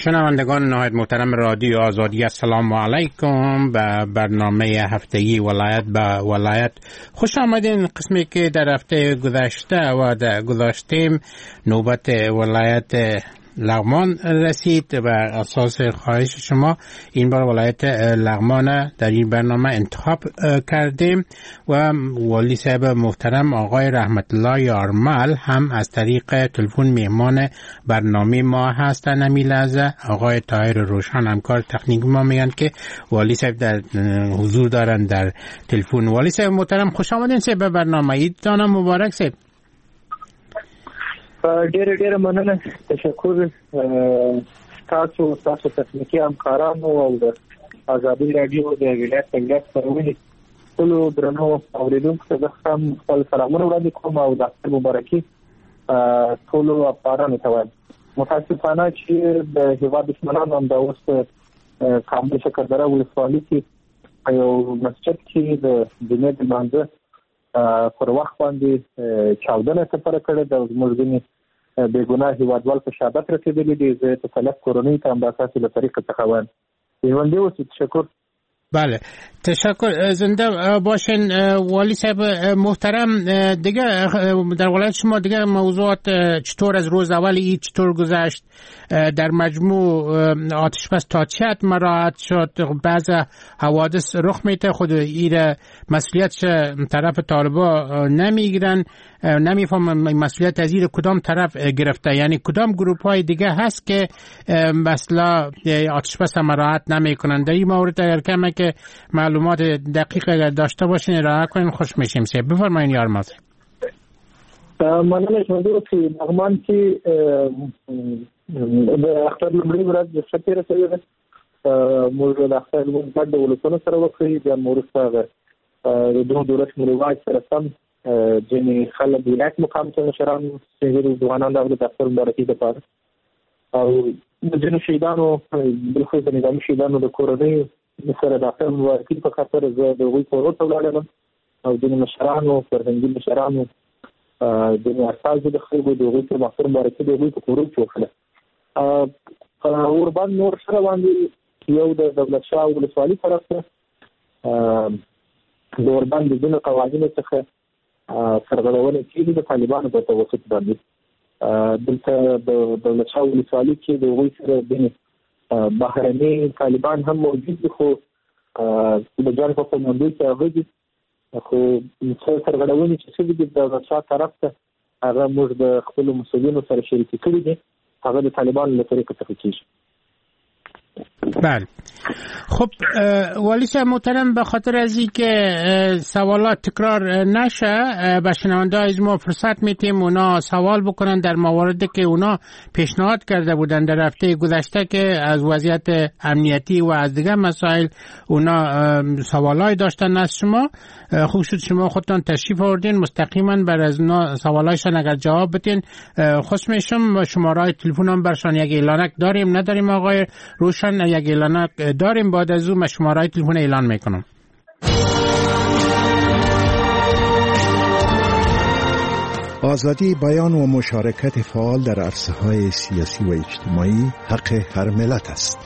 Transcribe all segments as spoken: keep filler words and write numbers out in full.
شنوندگان نهایت محترم رادیو آزادی، السلام علیکم. به برنامه هفتگی ولایت به ولایت خوش آمدین. قسمی که در هفته گذشته و در گذاشتیم نوبت ولایت لغمان رسید و اساس خواهش شما این بار ولایت لغمان در این برنامه انتخاب کردیم و والی صاحب محترم آقای رحمت الله یارمل هم از طریق تلفن مهمان برنامه ما هستن. همین لحظه آقای طاهر روشن همکار تکنیک ما میگن که والی صاحب در حضور دارن در تلفن. والی صاحب محترم خوش آمدین صاحب به برنامه. عیدتان مبارک صاحب. ډېر ډېر مننه، تشکر تاسو تاسو تخنیکی همکارانو او د آزادي رادیو د ولایت څنګه خبرونه ټول درنو اوریدونکو ته هم خپل سلامونه وړاندې کوم او د مبارکي ټول افغانانو ته وایم. متاسفانه چې د هیواد دښمنانو هم د اوس کابل شکردره ولسوالۍ کې یو مسجد کې د جمعې د لمانځه پر وخت باندې چاودنه سفر کړې د زموږ به گناه هیوادوال په شهادت رسیدلي دي. زه تسلط کورنۍ ته هم د اساسي له طریقه څخه وایم. ژوندي اوسئ. تشکر. بله تشکر. زنده باشین والی صاحب محترم. دیگه در ولایت شما دیگه موضوعات چطور از روز اول عید چطور گذشت؟ در مجموع آتش بس تا چه حد مراعات شد؟ بعض حوادث رخ میده خود ایره مسئولیت طرف طالبا نمیگیرن، نمیفهم مسئولیت از ایره کدام طرف گرفته، یعنی کدام گروپ های دیگه هست که مثلا آتش بس مراعات نمیکنن. در این مورد اگر کمه که معلومات دقیق اگر داشته باشین ارائه کنین خوش میشیم. سه بفرمایین یارمل. مننه. ژوندي اوسئ. لغمان کې د اختر لومړۍ ورځ د شپې رسوي ده. موږ د اختر لمونځ د ولسونو سره وکړي. بیا مو وروسته د دو دولت رواج سره سم ځینې خلک ولایت مقام ته مشران سوي ځوانان راغلي د اختر مبارکي دپاره او د ځینو شهیدانو بالخصوص د نظامي شهیدانو د کورنۍ سره د اختر مبارکي په خاطر زه د هغوی کورو ته ولاړم او ځینې مشرانو فرهنګي مشرانو ځینې استازو د خلکو د هغوی پر اختر مبارکي د هغوی په کورو کې وکړه. ورباندې نور سره باندې یو د دولت شاه ولسوالي طرف ته د ورباندې د ځینو قوانینو څخه سرغړونې کېږي د طالبانو په توسط باندې. دلته د دولت شاه ولسوالي کې د هغوی سره ځینې بهرني طالبان هم موجود دي، خو د جان په قومندوی کې هغه دي، خو څه سرغړونې چې شوي دي د دولت شاه طرف ته هغه موږ د خپلو مسؤلینو سره شریکې کړي دي، هغه د طالبانو له طریقې څخه کېږي. بله. خب والی صاحب محترم، به خاطر از این که سوالات تکرار نشه به شنونده از ما فرصت میتیم اونا سوال بکنن در مواردی که اونا پیشنهاد کرده بودن در هفته گذشته که از وضعیت امنیتی و از دیگه مسائل اونا سوالای داشتن از شما. خوب شد شما خودتان تشریف آوردین مستقیما بر از اونا سوالایشان اگر جواب بدین خوش میشم. شماره تلفن هم برشان یک اعلانک داریم نداریم آقای روشن؟ یک اعلانک داریم، بعد از اون شماره تلفن اعلان میکنم. آزادی بیان و مشارکت فعال در عرصه‌های سیاسی و اجتماعی حق هر ملت است.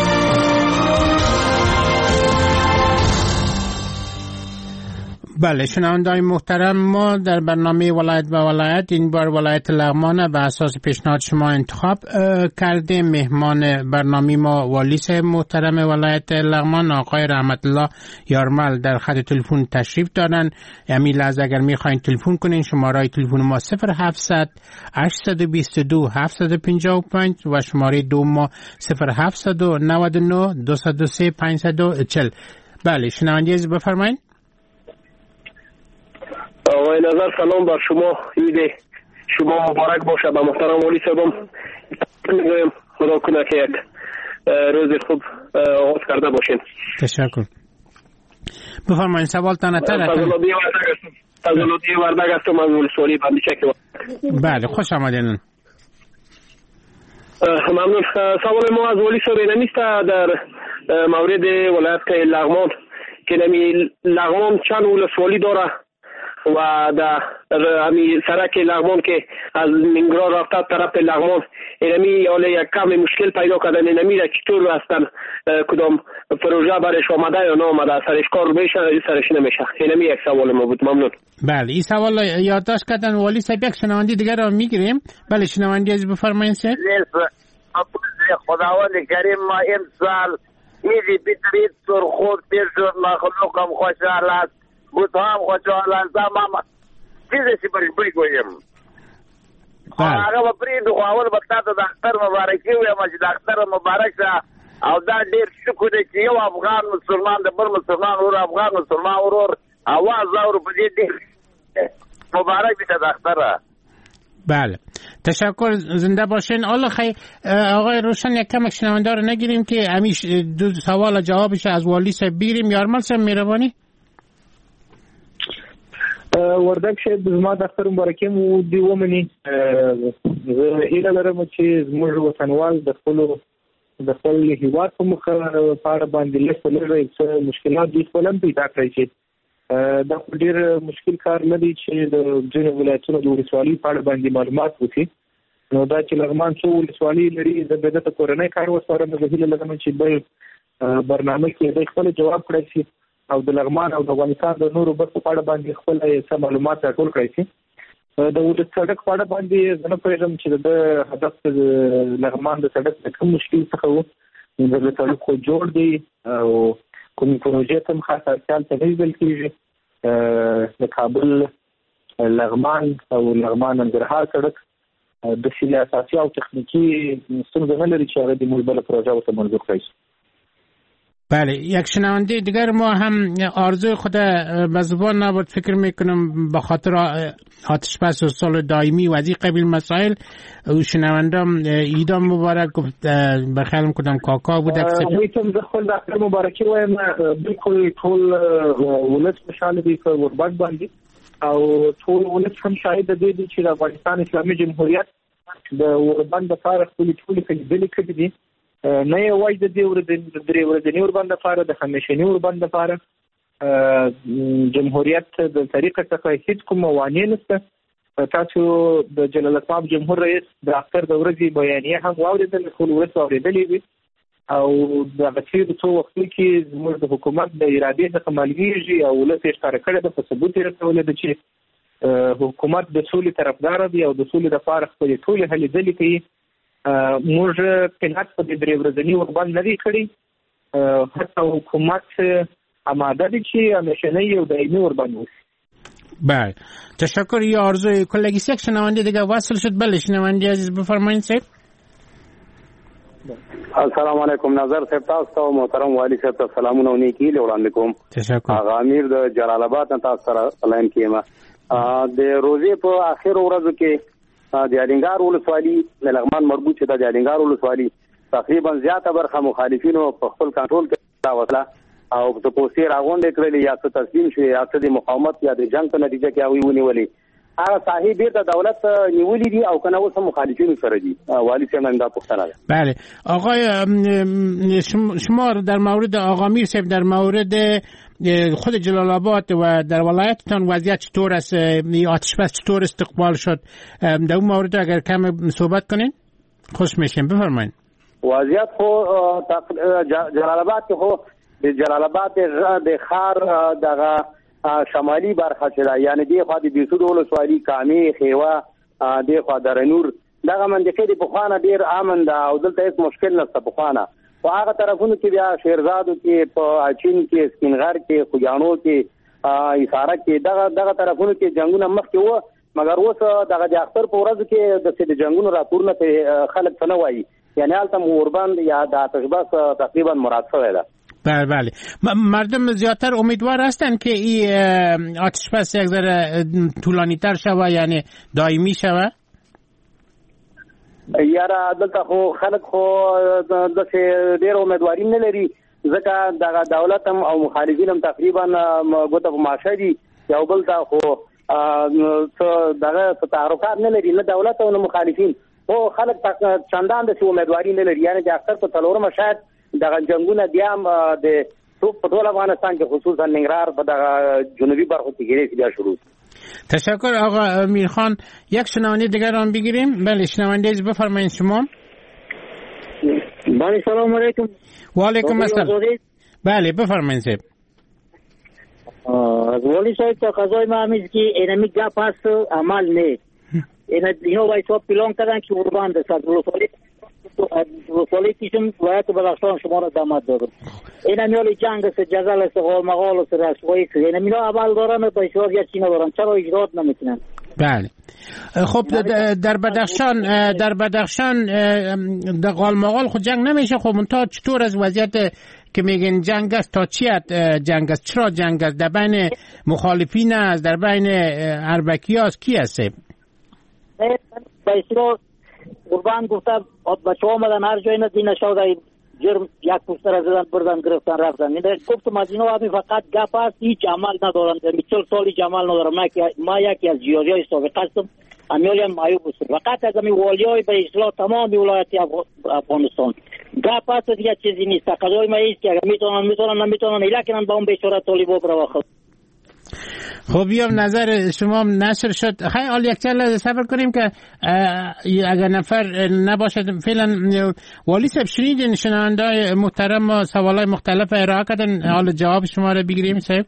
بله شنوندگان محترم، ما در برنامه ولایت به ولایت این بار ولایت لغمان به اساس پیشنهاد شما انتخاب کردیم. مهمان برنامه ما والی صاحب محترم ولایت لغمان آقای رحمت الله یارمل در خط تلفن تشریف دارن. همین لحظه اگر میخواین تلفن کنین شماره تلفن ما صفر هفتصد هشتصد و بیست و دو هفتصد و پنجاه و پنج و شماره دو ما صفر هفتصد و نود و نه دویست و سه پانصد و چهل. بله شنوندگان بفرمایید. آقای نظر سلام بر شما، عید شما مبارک باشه. به محترم والی صاحبم خدا کنه که یک روز خوب آغاز کرده باشین. تشکر. بفرمایید سوالتان تر. تزلودی وردگ هستم از ولسوالی بندیچک. بله خوش آمدین. ممنون. سوال ما از والی صاحب نیست در مورد ولایت لغمان که نمی لغمان چند ولسوالی داره و در همین سرک لغمان که از ننگرهار رفته طرف لغمان اینمی حالا یک کم مشکل پیدا کردن. اینمی را چطور هستن کدام پروژه برش آمده یا نه آمده، سرش کار میشه سرش نمیشه؟ اینمی یک سوال ما بود. ممنون. بله این سوال یادداشت کردن والی صاحب. یک شنونده دیگر را میگیریم. بله شنونده از بفرمایید سر. خداوند کریم ما امسال ایدی بیترید سرخود پیش مخلوقم خوشحالت بود هم خوشحالت زمان چیزی برش بگویم. آقا با پریدو اول بکتا تا دکتر مبارکی ویم چې دکتر مبارک شه او دا ډیر شکر دی چې یو افغان مسلمان د بل مسلمان ورور افغان مسلمان ورور اواز اورو په دې ډیر مبارک دی دکتر. بله تشکر، زنده باشین. حالا خی آقای روشن یک کمک شنونده رو نگیریم که همیش دو سوال جوابش از والی صاحب بگیریم. یارمل صاحب مهربانی. وردک شه زما د اختر مبارکي مو دی ومني. زه هیله لرم چې زموږ وطنوال د خپل د خپل هیواد په مخ په اړه باندې لږ لږ څه مشکلات دي خپل پیدا کړی چې دا ډېر مشکل کار نه دی چې د ځینو ولایتونو د ولسوالۍ په اړه باندې معلومات وکړي. نو دا چې لغمان څو ولسوالۍ لري د بده ته کورنۍ کار وسپارم. زه هیله لرم چې بل برنامه کې د خپل جواب کړی شي او د لغمان او د افغانستان د نورو برخو په اړه باندې خپل څه معلومات راټول کړی شي. د ولس سړک په اړه باندې زه نه پوهېږم چې د هدف د لغمان د سړک د کوم مشکل څخه و. د سړک خو جوړ دی او کوم پروژې ته هم خاصه اړتیا ته نه لیدل کېږي. د کابل لغمان او لغمان ننګرهار سړک د شیل اساسي او تخنیکی ستونزه نه لري چې هغه د موږ بل پروژه ورته منظور کړي. بله یک شنونده دیگر ما هم آرزوی خود به زبان نبرد فکر میکنم به خاطر آتش بس و سال دائمی و از این قبیل مسائل. او شنونده ایدان مبارک گفت بخیالم کدام کاکا بود. ویتم دخل داخل مبارکی وایم بلکل ټول ولس خوشحاله دی په ورباک باندې او ټول ولس هم شاهد دی چې د افغانستان اسلامي جمهوریت د ورباک لپاره خپل ټول کړي کړي دي. نه یوازې د دې ورځې درې ورځې ورباند لپاره د همیشنی ورباند لپاره جمهوریت د طریقه څخه هیڅ کوم وانه نشته. تاسو د جلال السلام جمهور رئیس د اختر د ورځې بیانیه هم واوریدل، ټول ولس اوریدلې وي او د غچې د څو وخت کې زموږ د حکومت د ارادې څخه ملګریږي او ولس یې ښکار کړی د په ثبوت یې رسولې ده چې حکومت د سولې طرفدار دی او د سولې لپاره خپل ټول هلې ځلې کوي. موږ قناعت په دې درې ورځني ورباند نه دی کړی. حتی حکومت آماده دی چې همیشنی او دائمی ورباند وشي. بله تشکر. یا آرزوی کلگیس یک شنونده دیگه وصل شد. بله شنونده عزیز بفرمایید صاحب. السلام علیکم. نظر صاحب تاسو او محترم والی صاحب ته سلامونه او نیکی وړاندې کوم. تشکر. هغه امیر د جلال آباد نه تاسو سره سلام کیما. د روزې په اخر ورځو کې د الینګار ولسوالي د لغمان مربوط چې د الینګار ولسوالي تقریبا زیاته برخه مخالفینو په خپل کنټرول کې راوړله او په پوسټر راغونډې کړلې یا څه تسلیم شوی یا څه د مقاومت یا د جنگ په نتیجه کې هغه ونیولې. هغه صاحب د دولت نیولې دي او کنه اوس مخالفینو سره دي. والی صاحب نن دا پوښتنه ده. بله آقای شما در مورد آقا میر صاحب در مورد خود جلال آباد و در ولایتتان وضعیت چطور است؟ آتش بس چطور استقبال شد؟ در اون مورد اگر کم صحبت کنین خوش میشیم. بفرمایید. وضعیت خو جلال آباد که خو جلال آباد د خار دغه شمالي برخه چې یعنی دی خو د بیسود ولسوالي کامي خیوا دی خو درنور دغه منځکې د بخوانه ډیر امن ده او دلته هیڅ مشکل نشته. بخوانه په هغه طرفونو کې بیا شیرزادو کې په اچین کې سپینغر کې خوجانو کې ایثاره کې دغه دغه طرفونو کې جنگونه مخکې وو مګر اوس دغه د اختر په ورځ کې د سید جنگونو راپورونه ته خلک څه نه وایي یعنی حالت موربند یا د آتش بس تقریبا مراد شوی ده. بله بله مردم زیادتر امیدوار هستن که این آتش بس یک ذره طولانی تر شوه یعنی دائمی شوه. یاره دلته خو خلک خو د ډېر امیدواري نه لري ځکه دغه دولت هم او مخالفین هم تقریبا ګوته په ماشه دي. یو بل ته خو دغه تحرکات نه لري نه دولت او نه مخالفین خو خلک چندان د امیدواري نه لري یعنی د اختر په څلورمه شاید دغه جنگونه بیا هم د په ټول افغانستان کې خصوصا ننګرهار په دغه جنوبي برخو کې بیا شروع تشکر آقا امیرخان. یک شنونده دیگر هم بگیریم. بله شنونده از بفرمایید شما. بله سلام علیکم. و علیکم السلام. بله بفرمایید. والی صاحب تا قضای ما همیز که اینمی گپ هست عمل نه. اینا باید صاحب پیلان کردن که قربان دست رسالی کشم باید بدخشان شما را دامت دارم. اینمی حالی جنگ است، جزل است، غال مغال است، رسوایی است. اینمی ها عمل دارن تا اشراف یا چی ندارن. چرا اجرات نمیکنن؟ بله. خب در بدخشان در بدخشان در غال مغال خود جنگ نمیشه. خب منتها چطور از وضعیت که میگن جنگ است تا چیت جنگ است؟ چرا جنگ است؟ در بین مخالفین است، در بین اربکی است، کی است؟ بایسرو قربان گفتم بچه ها آمدن هر جای ندی نشاده جرم یک پوستر از زدن بردن گرفتن رفتن. این گفتم از اینا همین فقط گپ است، هیچ عمل ندارن. چل سال هیچ عمل ندارم. ما یکی از جیاری های سابقه هستم، امیالی هم معیوب است. فقط از همین والی های به اصلاح تمام ولایت افغانستان گپ است، دیگه چیزی نیست. تقاضای ما ایست که اگر میتونن میتونن نمیتونن ایلا کنن با اون بیچاره طالبا برو. خب بیام نظر شما نشر شد. خیلی حال یک چند صبر کنیم که اگر نفر نباشد فعلا. والی صاحب شنیدین شنونده‌های محترم و سوالای مختلف ارائه کردن، حال جواب شما رو بگیریم صاحب.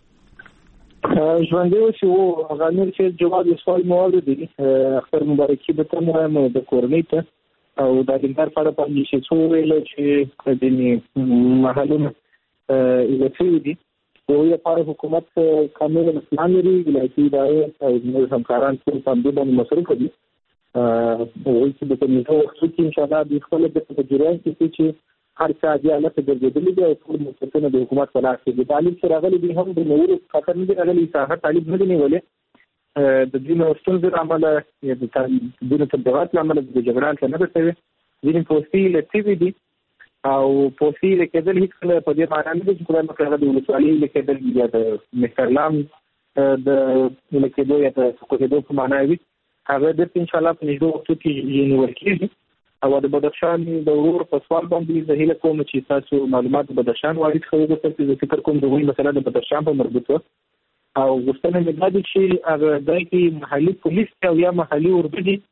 ژوندی اوسئ و غنیر چې جواب یې سوال مو واورېدی. اختر مبارکي به ته مو د کورنۍ ته او د دلدار په اړه باندې چې څه وویل چې ځینې محلونه ایله شوي دي. د هغوی لپاره حکومت کامل پلان لري، ولایتي ادارې او زموږ همکاران ټول په همدې باندې مصروفه دي. هغوی چې د کمیټو وختو کې انشاءالله دوی خپله بېرته په جریان کې دي چې هر څه عادي حالت ته ګرځېدلي دي او ټول ملکیتونه د حکومت په لاس کې دي. تعلیم چې راغلي دي هم د نورو خطر نه دي راغلي، ساحه تعلیم نه دي نیولې. د ځینو ستونزو له امله یا د ځینو تبلیغات له امله د جګړان ته نه رسوي. ځینې پوستې له سوي دي او پوستې له کېدل هېڅکله په دې معنا نه دي چې خدای مکړه د ولسوالۍ له کېدل یا د مسترلام د له کېدو یا د سقوطېدو په معنا وي. هغه بېرته انشاءالله په نږدې وختو کې نیول کېږي. او د بدخشان د ورور په سوال باندې زه هیله کوم چې تاسو معلومات د بدخشان وارد کړئ. چې زه فکر کوم دغه مسله د بدخشان په مربوط وه او غوښتنه مې دا ده چې هغه ځای کې محلي پولیس او یا محلي اردو دي.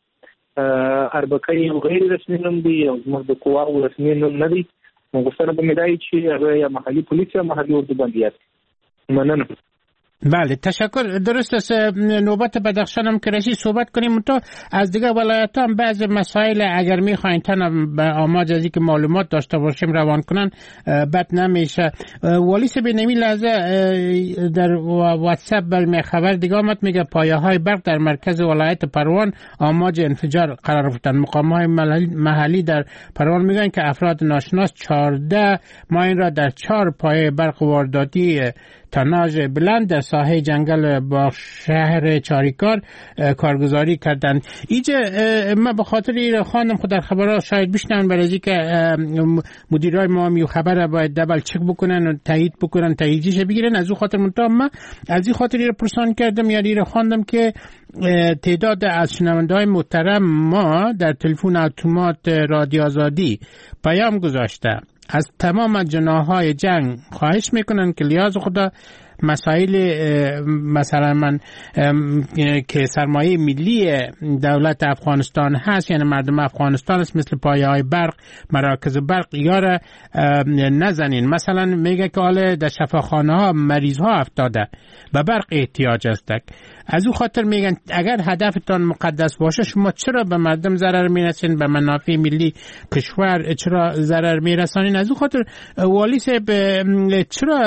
اربکی یو غیر رسمي نوم دی او زموږ د قواو رسمي نوم نه دی. غوښتنه به مې دا وي چې هغه یا محلي پولیس یا محلي اردو باندې یاد. مننه. بله تشکر. درست است. نوبت بدخشان هم که رسید صحبت کنیم. تو از دیگه ولایت هم بعض مسائل اگر میخواین تن به آماج از اینکه معلومات داشته باشیم روان کنن بد نمیشه. والی سه به نمی لحظه در واتساپ بر خبر دیگه آمد میگه پایه های برق در مرکز ولایت پروان آماج انفجار قرار گرفتن. مقام های محلی در پروان میگن که افراد ناشناس چهارده ماین را در چهار پایه برق وارداتی تناژ بلند در ساحه جنگل با شهر چاریکار کارگزاری کردند. اینجا من به خاطر این خواندم خود در خبرها شاید بشنون برای اینکه مدیرای ما میو خبر باید دبل چک بکنن و تایید بکنن، تاییدش بگیرن. از اون خاطر منتها من از این خاطر این پرسان کردم یا این خواندم که تعداد از شنونده‌های محترم ما در تلفن اتومات رادیو آزادی پیام گذاشته از تمام جناح‌های جنگ خواهش میکنن که لیاز خدا مسائل مثلا من که سرمایه ملی دولت افغانستان هست، یعنی مردم افغانستان است، مثل پایه های برق، مراکز برق یاره نزنین. مثلا میگه که حالا در شفاخانه ها مریض ها افتاده به برق احتیاج است. از او خاطر میگن اگر هدفتان مقدس باشه شما چرا به مردم ضرر میرسین، به منافع ملی کشور چرا ضرر میرسانین؟ از او خاطر والی صاحب چرا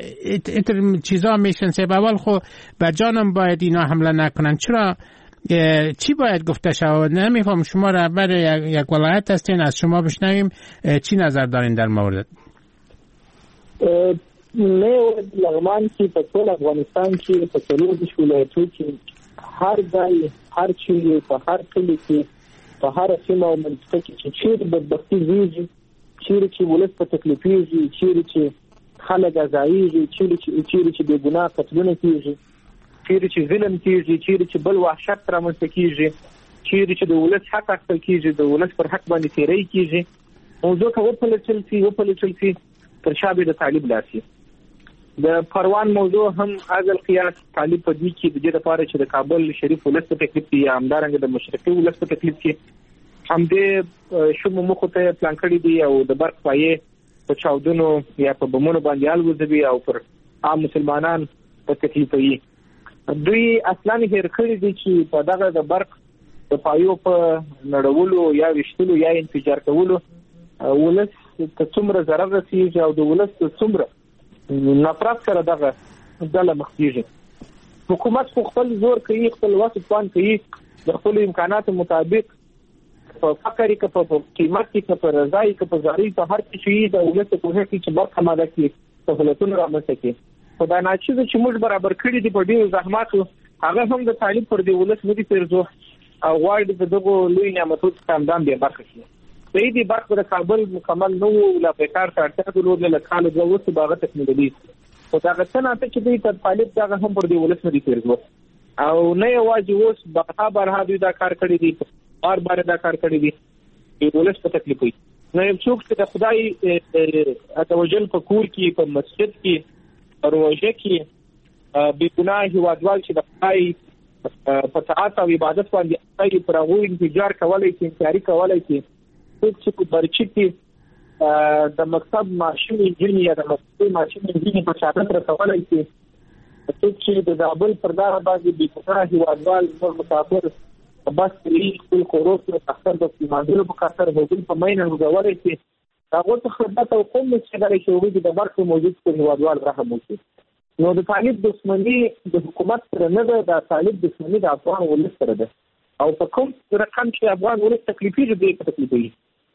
چیزا میشن سه اول خو به جانم باید اینا حمله نکنن؟ چرا چی باید گفته شود؟ نمیفهم. شما رهبر یک ولایت هستین، از شما بشنویم چی نظر دارین در مورد؟ نه لغمان کې په ټول افغانستان کې په څلور دېرش ولایتونو کې هر ځای هر چیرې په هر کلي کې په هر سیمه او منطقه کې چې چیرې بدبختي زیږي، چیرې چې ولس په تکلیفېږي، چیرې چې خلک ځایېږي، چیرې چې چیرې چې بې ګناه قتلونه کېږي، چیرې چې ظلم کېږي، چیرې چې بل وحشت رامنځته کېږي، چیرې چې د ولس حق اخیستل کېږي، د ولس پر حق باندې تېری کېږي، موضوع ته وپلټل شي وپلټل شي تر شا به د طالب لاس وي. د پروان موضوع هم از القياس طالب په دې کې د دې لپاره چې د کابل شریف ولس په تکلیف کې یا همدارنګه د مشرقي ولس په تکلیف کې هم دې شوم مخ ته پلان کړی دی او د برق پایې په چاودنو یا په بمونو باندې الوزوي او پر عام مسلمانان په تکلیف وي. دوی اصلا هیر کړی دي چې په دغه د برق د پایو په نړولو یا وشتلو یا انفجار کولو ولس ته څومره ضرر رسیږي او د ولس څومره نفرت سره دغه ډله مخکېږي. حکومت خپل زور کوي، خپل وس توان کوي د خپل امکاناتو مطابق په فقر کې په قیمت کې په رضای کې په زاري په هر څه شي د ولس په کوه کې چې برخه ماده کې سہولتونه رامنځته کوي. خدای ناچیز چې موږ برابر کړی دی په ډیرو زحماتو هغه هم د طالب پر دی ولس نه دي پیرزو او غواړي د دغه لوی نعمتونو څخه به برخه شي. په دې برخه د کابل مکمل نو لا په کار کارته د لور له کال د وسو باغ ټکنالوژي او دا څنګه ته چې د طالب دغه هم پر دی ولس نه دي پیرزو او نه یوازې اوس بها برها دوی دا کار کړی دی، بار بار دا کار کړی دی چې ولس په تکلیف وي. نو یو څوک چې د خدای اتوجل په کور کې په مسجد کې روزه کې بې ګناه هیوادوال چې د خدای په طاعت او عبادت باندې کوي پر هغه انتظار کولای شي، انتظاری کولای شي چې په برچی کې د مکتب ماشین انجینیر یا د مکتب ماشین انجینیر په شاته تر کولای شي چې د زابل پر دغه باندې بې ګناه هیوادوال نور مسافر بس لري خپل کوروس او تخصص د ماډل په کار هوګل په مینه وګورئ چې هغه ته خدمت او کوم چې دا شوې د برخه موجود په هیوادوال راځي موجود. نو د طالب دښمنی د حکومت سره نه ده، د طالب دښمنی د افغان ولس سره ده او په کوم رقم چې افغان ولس تکلیفي دي په تکلیفي.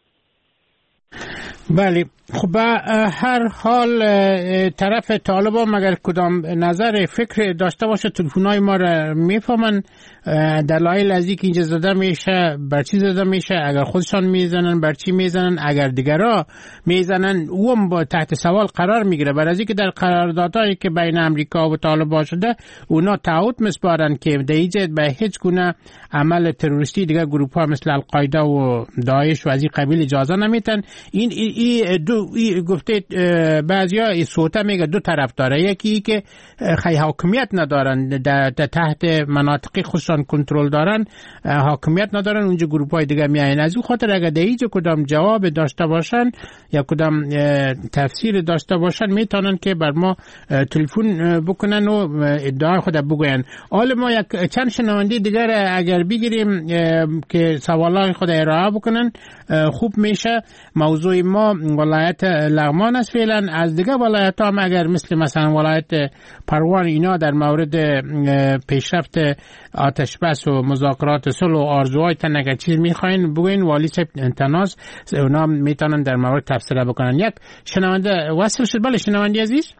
بله، خب هر حال طرف طالبان مگر کدام نظر فکر داشته باشه تلفن‌های ما را میفهمن. دلایل از اینکه اینجا زده میشه بر چی زده میشه، اگر خودشان میزنن بر چی میزنن، اگر دیگرها میزنن اون با تحت سوال قرار میگیره. برای اینکه در قراردادهایی که بین امریکا و طالبان شده اونا تعهد میسپارن که در اینجا به هیچ گونه عمل تروریستی دیگر گروه ها مثل القاعده و داعش و از این قبیل اجازه نمیتن. این ای دو ای گفته بعضیا صوته میگه دو طرف داره، یکی که خیلی حاکمیت ندارن در تحت مناطق خودشان کنترل دارن، حاکمیت ندارن، اونجا گروه های دیگه میاین. از اون خاطر اگر در اینجا کدام جواب داشته باشن یا کدام تفسیر داشته باشن میتونن که بر ما تلفن بکنن و ادعای خود بگوین. حالا ما یک چند شنونده دیگر اگر بگیریم که سوالای خود ارائه بکنن خوب میشه. موضوع ما ولایت لغمان است فعلا. از دیگه ولایت هم اگر مثل مثلا ولایت پروان اینا در مورد پیشرفت آتش بس و مذاکرات صلح و آرزوهای تن اگر چیز میخواین بگوین، والی صاحب تناز اونا میتونن در مورد تفسیر بکنن. یک شنونده وصل شد. بله شنونده عزیز،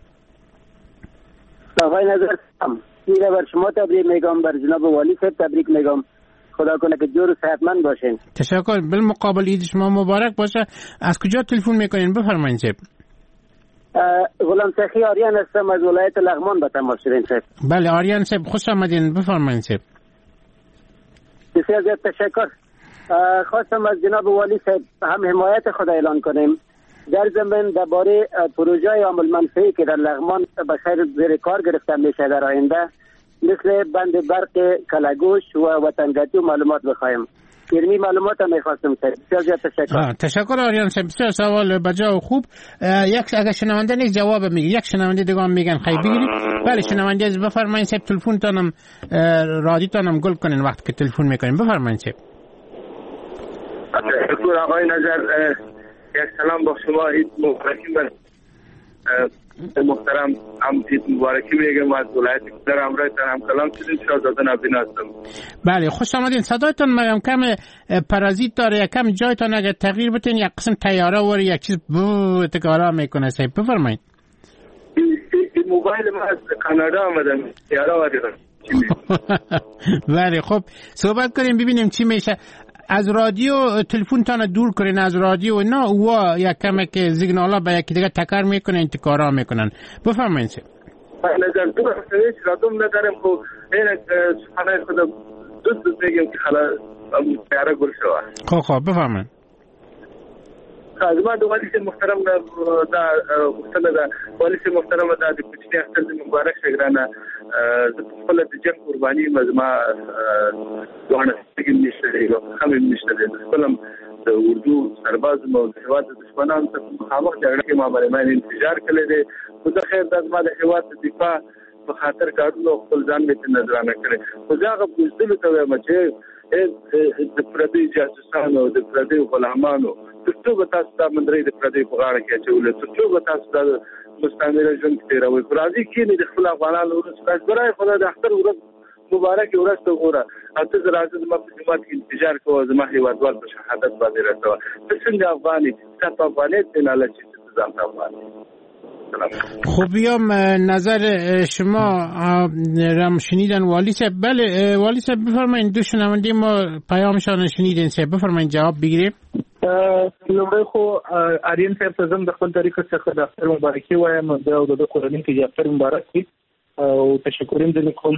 آقای نظرم میره بر شما تبریک میگم، بر جناب والی صاحب تبریک میگم. خدا کنه که جور صحتمند باشین. تشکر. بالمقابل عید شما مبارک باشه. از کجا تلفن میکنین بفرمایید صاحب؟ غلام سخی آریان هستم از ولایت لغمان به تماس شدین صاحب. بله آریان صاحب خوش آمدین، بفرمایید صاحب. بسیار زیاد تشکر. خواستم از جناب والی صاحب هم حمایت خود اعلان کنیم در ضمن درباره پروژه عامل منفعی که در لغمان به خیر زیر کار گرفته میشه در آینده، مثل بند برق کلاگوش و وطنگتی و معلومات بخوایم. علمی معلومات هم میخواستم صاحب. بسیار زیاد تشکر. تشکر آریان صاحب، بسیار سوال بجا و خوب. یک اگه شنونده نیست جواب میگه، یک شنونده دیگه هم میگن خیلی بگیرید. بله شنونده از بفرمایید صاحب. تلفن تانم رادیو تانم گل کنین وقتی که تلفن میکنین. بفرمایید صاحب. تشکر آقای نظر. یک سلام با شما، عید مبارکی. من محترم هم عید مبارکی میگم از ولایت در امرایتان هم کلام شدیم. شاهزاده نبینا هستم. بله خوش آمدین. صدایتان مگم کم پرازیت داره، یک کم جایتان اگر تغییر بتین یک قسم تیاره وره یک چیز بو تکارا میکنه صاحب. بفرمایید. این موبایل ما از کانادا آمدم، تیاره وره. بله خب صحبت کنیم ببینیم چی میشه. از رادیو تلفن تان دور کنین از رادیو نه و یک کمه که سیگنالا به یکی دیگه تکر میکنن انتکارا میکنن. بفرمایید سه نظر دو هستش رادوم ندارم خب این سخنه خود دوست دوست میگم که خلا تیاره گل شوه. خب خب بفرمایید. زما د والي صاحب محترم دا مختله دا والي صاحب محترم دا د کوچني اختر د مبارک شګرانه د خپل د جنگ قرباني مزما دوه ستګم نشته یو هم نشته د خپلم د اردو سرباز مو د هواد د دشمنانو څخه مخامخ جګړه کې ما باندې انتظار کړی دی خو د خیر د ما د هواد د دفاع په خاطر کارونو خپل ځان مې نظرانه کړی خو ځاغه بوزدل ته وایم چې د پردي جاسوسانو د پردي غلامانو ترڅو به تاسو د مندري د پردي په غاړه کې اچول ترڅو به تاسو د مستعمره ژوند تیروي پردي کې د خپل افغانانو ورس برای خدای د اختر ورځ مبارک ورځ ته غوړه اته زراعت د مقدمات کې انتظار کوو زما هیوادوال په شهادت باندې راځو څنګه افغاني څنګه افغانیت نه لچې ځان افغاني. خب بیام نظر شما رم شنیدن والی صاحب. بله والی صاحب بفرمایید، دو شنونده ما پیامشان شنیدین صاحب، بفرمایید جواب بگیریم. لومړی خو آرین صاحب ته زم د خپل طریقې څخه د اختر مبارکي وایم د د کورنۍ کې اختر مبارک وي او تشکر هم کوم.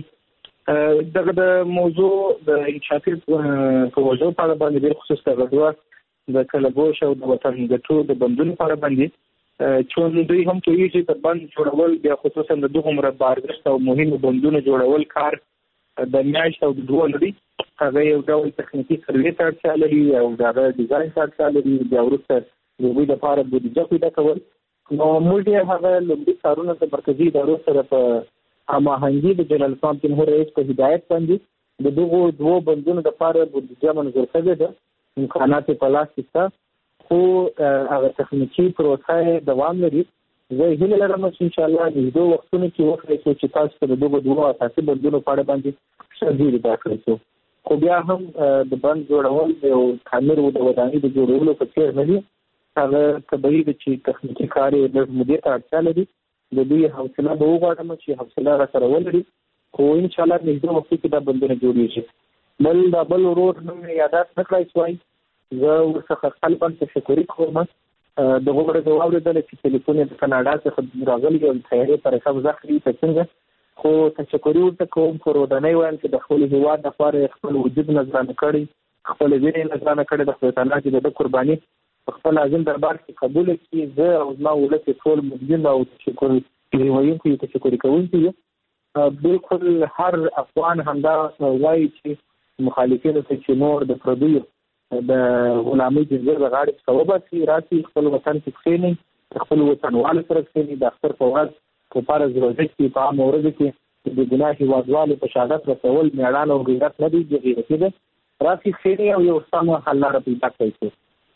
دغه د موضوع د انشاءاتي توجه په اړه باندې ډېر خصوص توجه د کلبوش او د وطن ګټو د بندونو په اړه باندې چون دوی هم کوي چې د بند جوړول بیا خصوصا د دغه مربارګشت او مهمو بندونو جوړول کار د میاشت او د دوه لري هغه یو ډول تخنیکی سروې ته اړتیا لري او دا ډیزاین ته اړتیا لري بیا وروسته د دوی لپاره بودیجه پیدا کول. نو موږ یې هغه لومړي کارونه د مرکزي ادارو سره په هماهنګي د جنرال اسلام جمهور رئیس په هدایت باندې د دغه دوه بندونو لپاره بودیجه منظور کړې ده، امکانات په لاس کې خو هغه تخنیکی پروسه دوام لري. زه هیله لرم چې ان شاء الله د دوه وختونو کې وخت چې تاسو ته دغه دوه اساسي بندونو په اړه باندې شاګرد داخل شو. خو بیا هم د بند جوړول او تعمیر او د ودانۍ د جوړولو په څیر نه دي، هغه طبیعي د چې تخنیکی کار د مدیر ته اړتیا لري. د دوی حوصله به وغواړم چې حوصله را سره ولري، خو ان شاء الله د دوه وختو کې دا بندونه جوړیږي. بل دا بل ورور نوم یاداش نه کړای شوی، زه ورڅخه خپل تشکر کوم. د غوړو د واوریدل چې ټلیفون د کاناډا څخه راغلی او تیارې پر حساب ځخري څنګه، خو تشکر ورته کوم پر ودانۍ وایم چې د خپل هیواد لپاره خپل وجود نظرانه کړی، خپل وینې نظرانه کړی، د خپل تعالی د قرباني خپل عظیم دربار کې قبول کړي. زه او ما ولته ټول مدین او تشکر کوم کوي تشکر کوم چې بالکل هر افغان همدا وایي چې مخالفینو ته چې نور د پردیو د غلامۍ د زیر غاړې څخه وباسي، راسي خپل وطن کې کښېني، خپل وطنوالو سره کښېني، د اختر په ورځ په فرض روژه کې په عامه ورځو کې د ګناه هیوادوالو په شهادت رسول میړانه او غیرت نه دی، غیرتي ده. راسي کښېني او یو سمه حل لاره پیدا کړئ.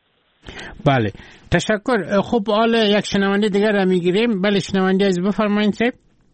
بله تشکر. خب حالا یک شنونده دیگر را میگیریم. بله شنونده از بفرمایید صاحب.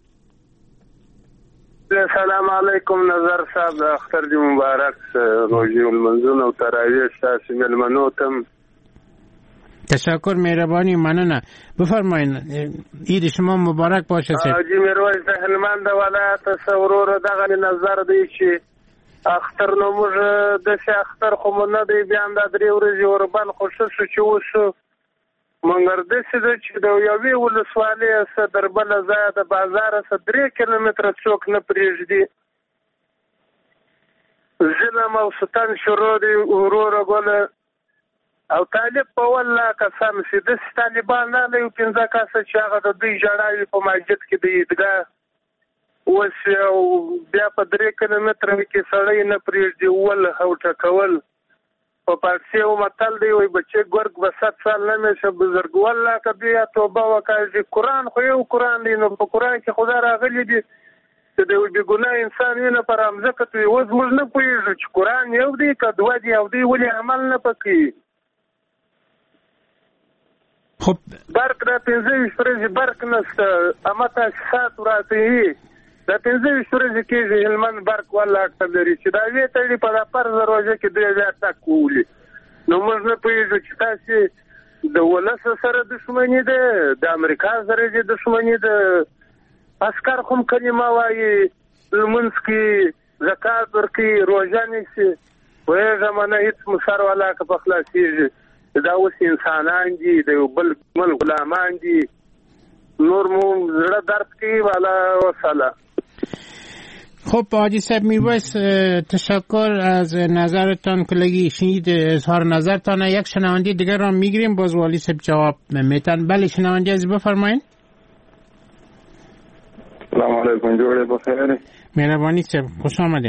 السلام علیکم نظر صاحب، اختر دی مبارک، روزی المنزون او تراویح تاسو ملمنو تم. تشکر، مهربانی، مننه. بفرمایید عید شما مبارک باشه صاحب. حاجی میرویس د هلمند ولایت سورور دغه نظر دی چې اختر نو موږ د څه اختر خو نه دی بیان د درې ورځې وربان خوشو چې وشو منګر د څه چې د یوې ولسوالۍ سره دربل ځای د بازار سره درې کیلومتره څوک نه پریږدي. ظلم او ستم شروع دی ورور ګل او طالب په ولا قسم چې د طالبان نه یو پنځه کاسه چې هغه د دوی جړاوي په مسجد کې د عیدګاه اوس او بیا په درې کیلومتره کې سړی نه پریږدي ول او ټکول. په پارسي او متل دی وي بچي ګورګ وسات سال نه مې شه بزرګ والله کبي توبه وکړي. قرآن خو یو قرآن دی، نو په قرآن کې خدا راغلی دی چې د بې ګناه انسان وینه پر امزکه توي. اوس موږ نه پوهېږو چې قرآن یو دی که دوه دی او دی ولې عمل نه پکې. خب برق را پنځه ویشت ورځې برق نشته، اما تاسیسات ورته وي دا پنځه ویشت ورځې کېږي هلمند برق والله اټکل لري چې دا وې تړي په دا فرض روژه کې دوی بیا ټک وولي. نو موږ نه پوهېږو چې تاسې د ولس سره دښمني ده، د امریکا سره یې دښمني ده. عسکر خو هم کلمه وایي، لمونځ کې زکات ورکوي، روژه نیسي، پوهېږم نه هېڅ مو سر والا که په خلاصېږي. دا اوس انسانان دي، د یو بل مل غلامان دي، نور مو زړه درد کوي والا وسله. خب حاجی صاحب میرواس تشکر از نظرتان کلگی شنید اظهار نظرتان. یک شنونده دیگر را میگیریم باز والی صاحب جواب میتن. بله شنونده از بفرمایید. سلام علیکم جوړه بخیر. مهرباني صاحب خوش آمدین.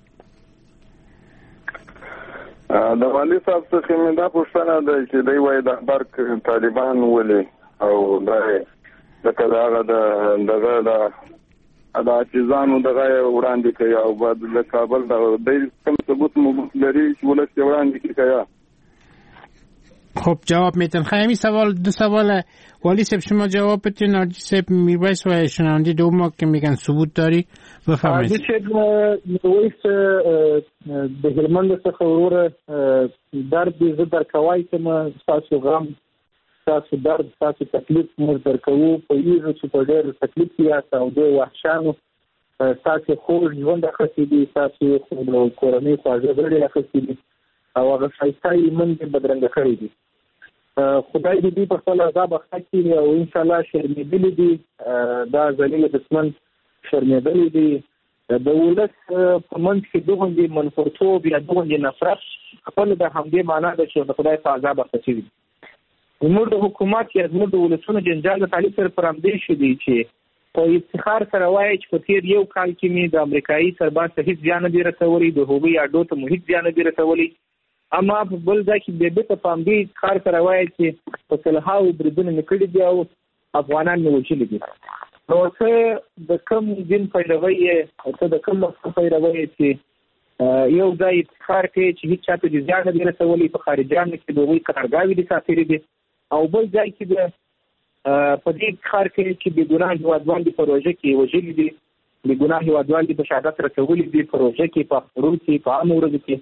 د والی صاحب څخه مې دا پوښتنه ده چې دوی وایي د برق طالبان ولې او دا دغه دغه دغه د اعتزام دغه وړاندې کوي او بعد د کابل د کوم ثبوت مو لري چې ولې وړاندې کوي. خب جواب میتن. خیلی سوال دو سوال والی صاحب شما جواب بتین. حاجی صاحب میرواس و شنونده دوم که میگن ثبوت داری بفرمایید. حاجی صاحب میرواس د هلمند څخه وروره درد زه درکوای کوم تاسو غم تاسو درد تاسو تکلیف موږ درکوو په یوه چې په ډېر تکلیف یاست او د وحشانو تاسو خو ژوند اخیستی دي تاسو خو کورنۍ خواږه غړي اخیستی دي او هغه شایسته یې منځ بدرنګه کړی دي. خدای دې په خپل عذاب اخلي او ان شاء الله شرمېدلي دي دا ذلیل دشمن شرمېدلي دي د ولس په منځ کې دغه منفورتوب یا دغه نفرت خپل د همدې معنا ده چې د خدای په عذاب اخلي دي. موږ د حکومت یا موږ د ولسونو جنجال د طالب سره پرامدې شو دي چې په افتخار سره وایي چې په تیر یو کال کې مې د امریکایي سرباز ته هیڅ زیان نه دی رسولی د هغوی اډو ته مو هیڅ زیان نه دی رسولی اما په بل ځای کې د بیت په امدي کار سره وایي چې په سلهاو بریدونه نکړي دي او افغانان نه وچلي دي. نو څه د کم دین پیروي او څه د کم مذهب پیروي چې یو ځای افتخار کوي چې هیڅ چاته د زیان نه دی رسولی په خارجانو کې د هغوی قرارګاوې دي ساتلي دي او بل ځای کې د په دې افتخار کوي چې د ګناه هیوادوال دي پروژه کې وژلي دي د ګناه هیوادوال دي په شهادت رسولي دي پروژه کې په خبرو کې په عامو ورځو کې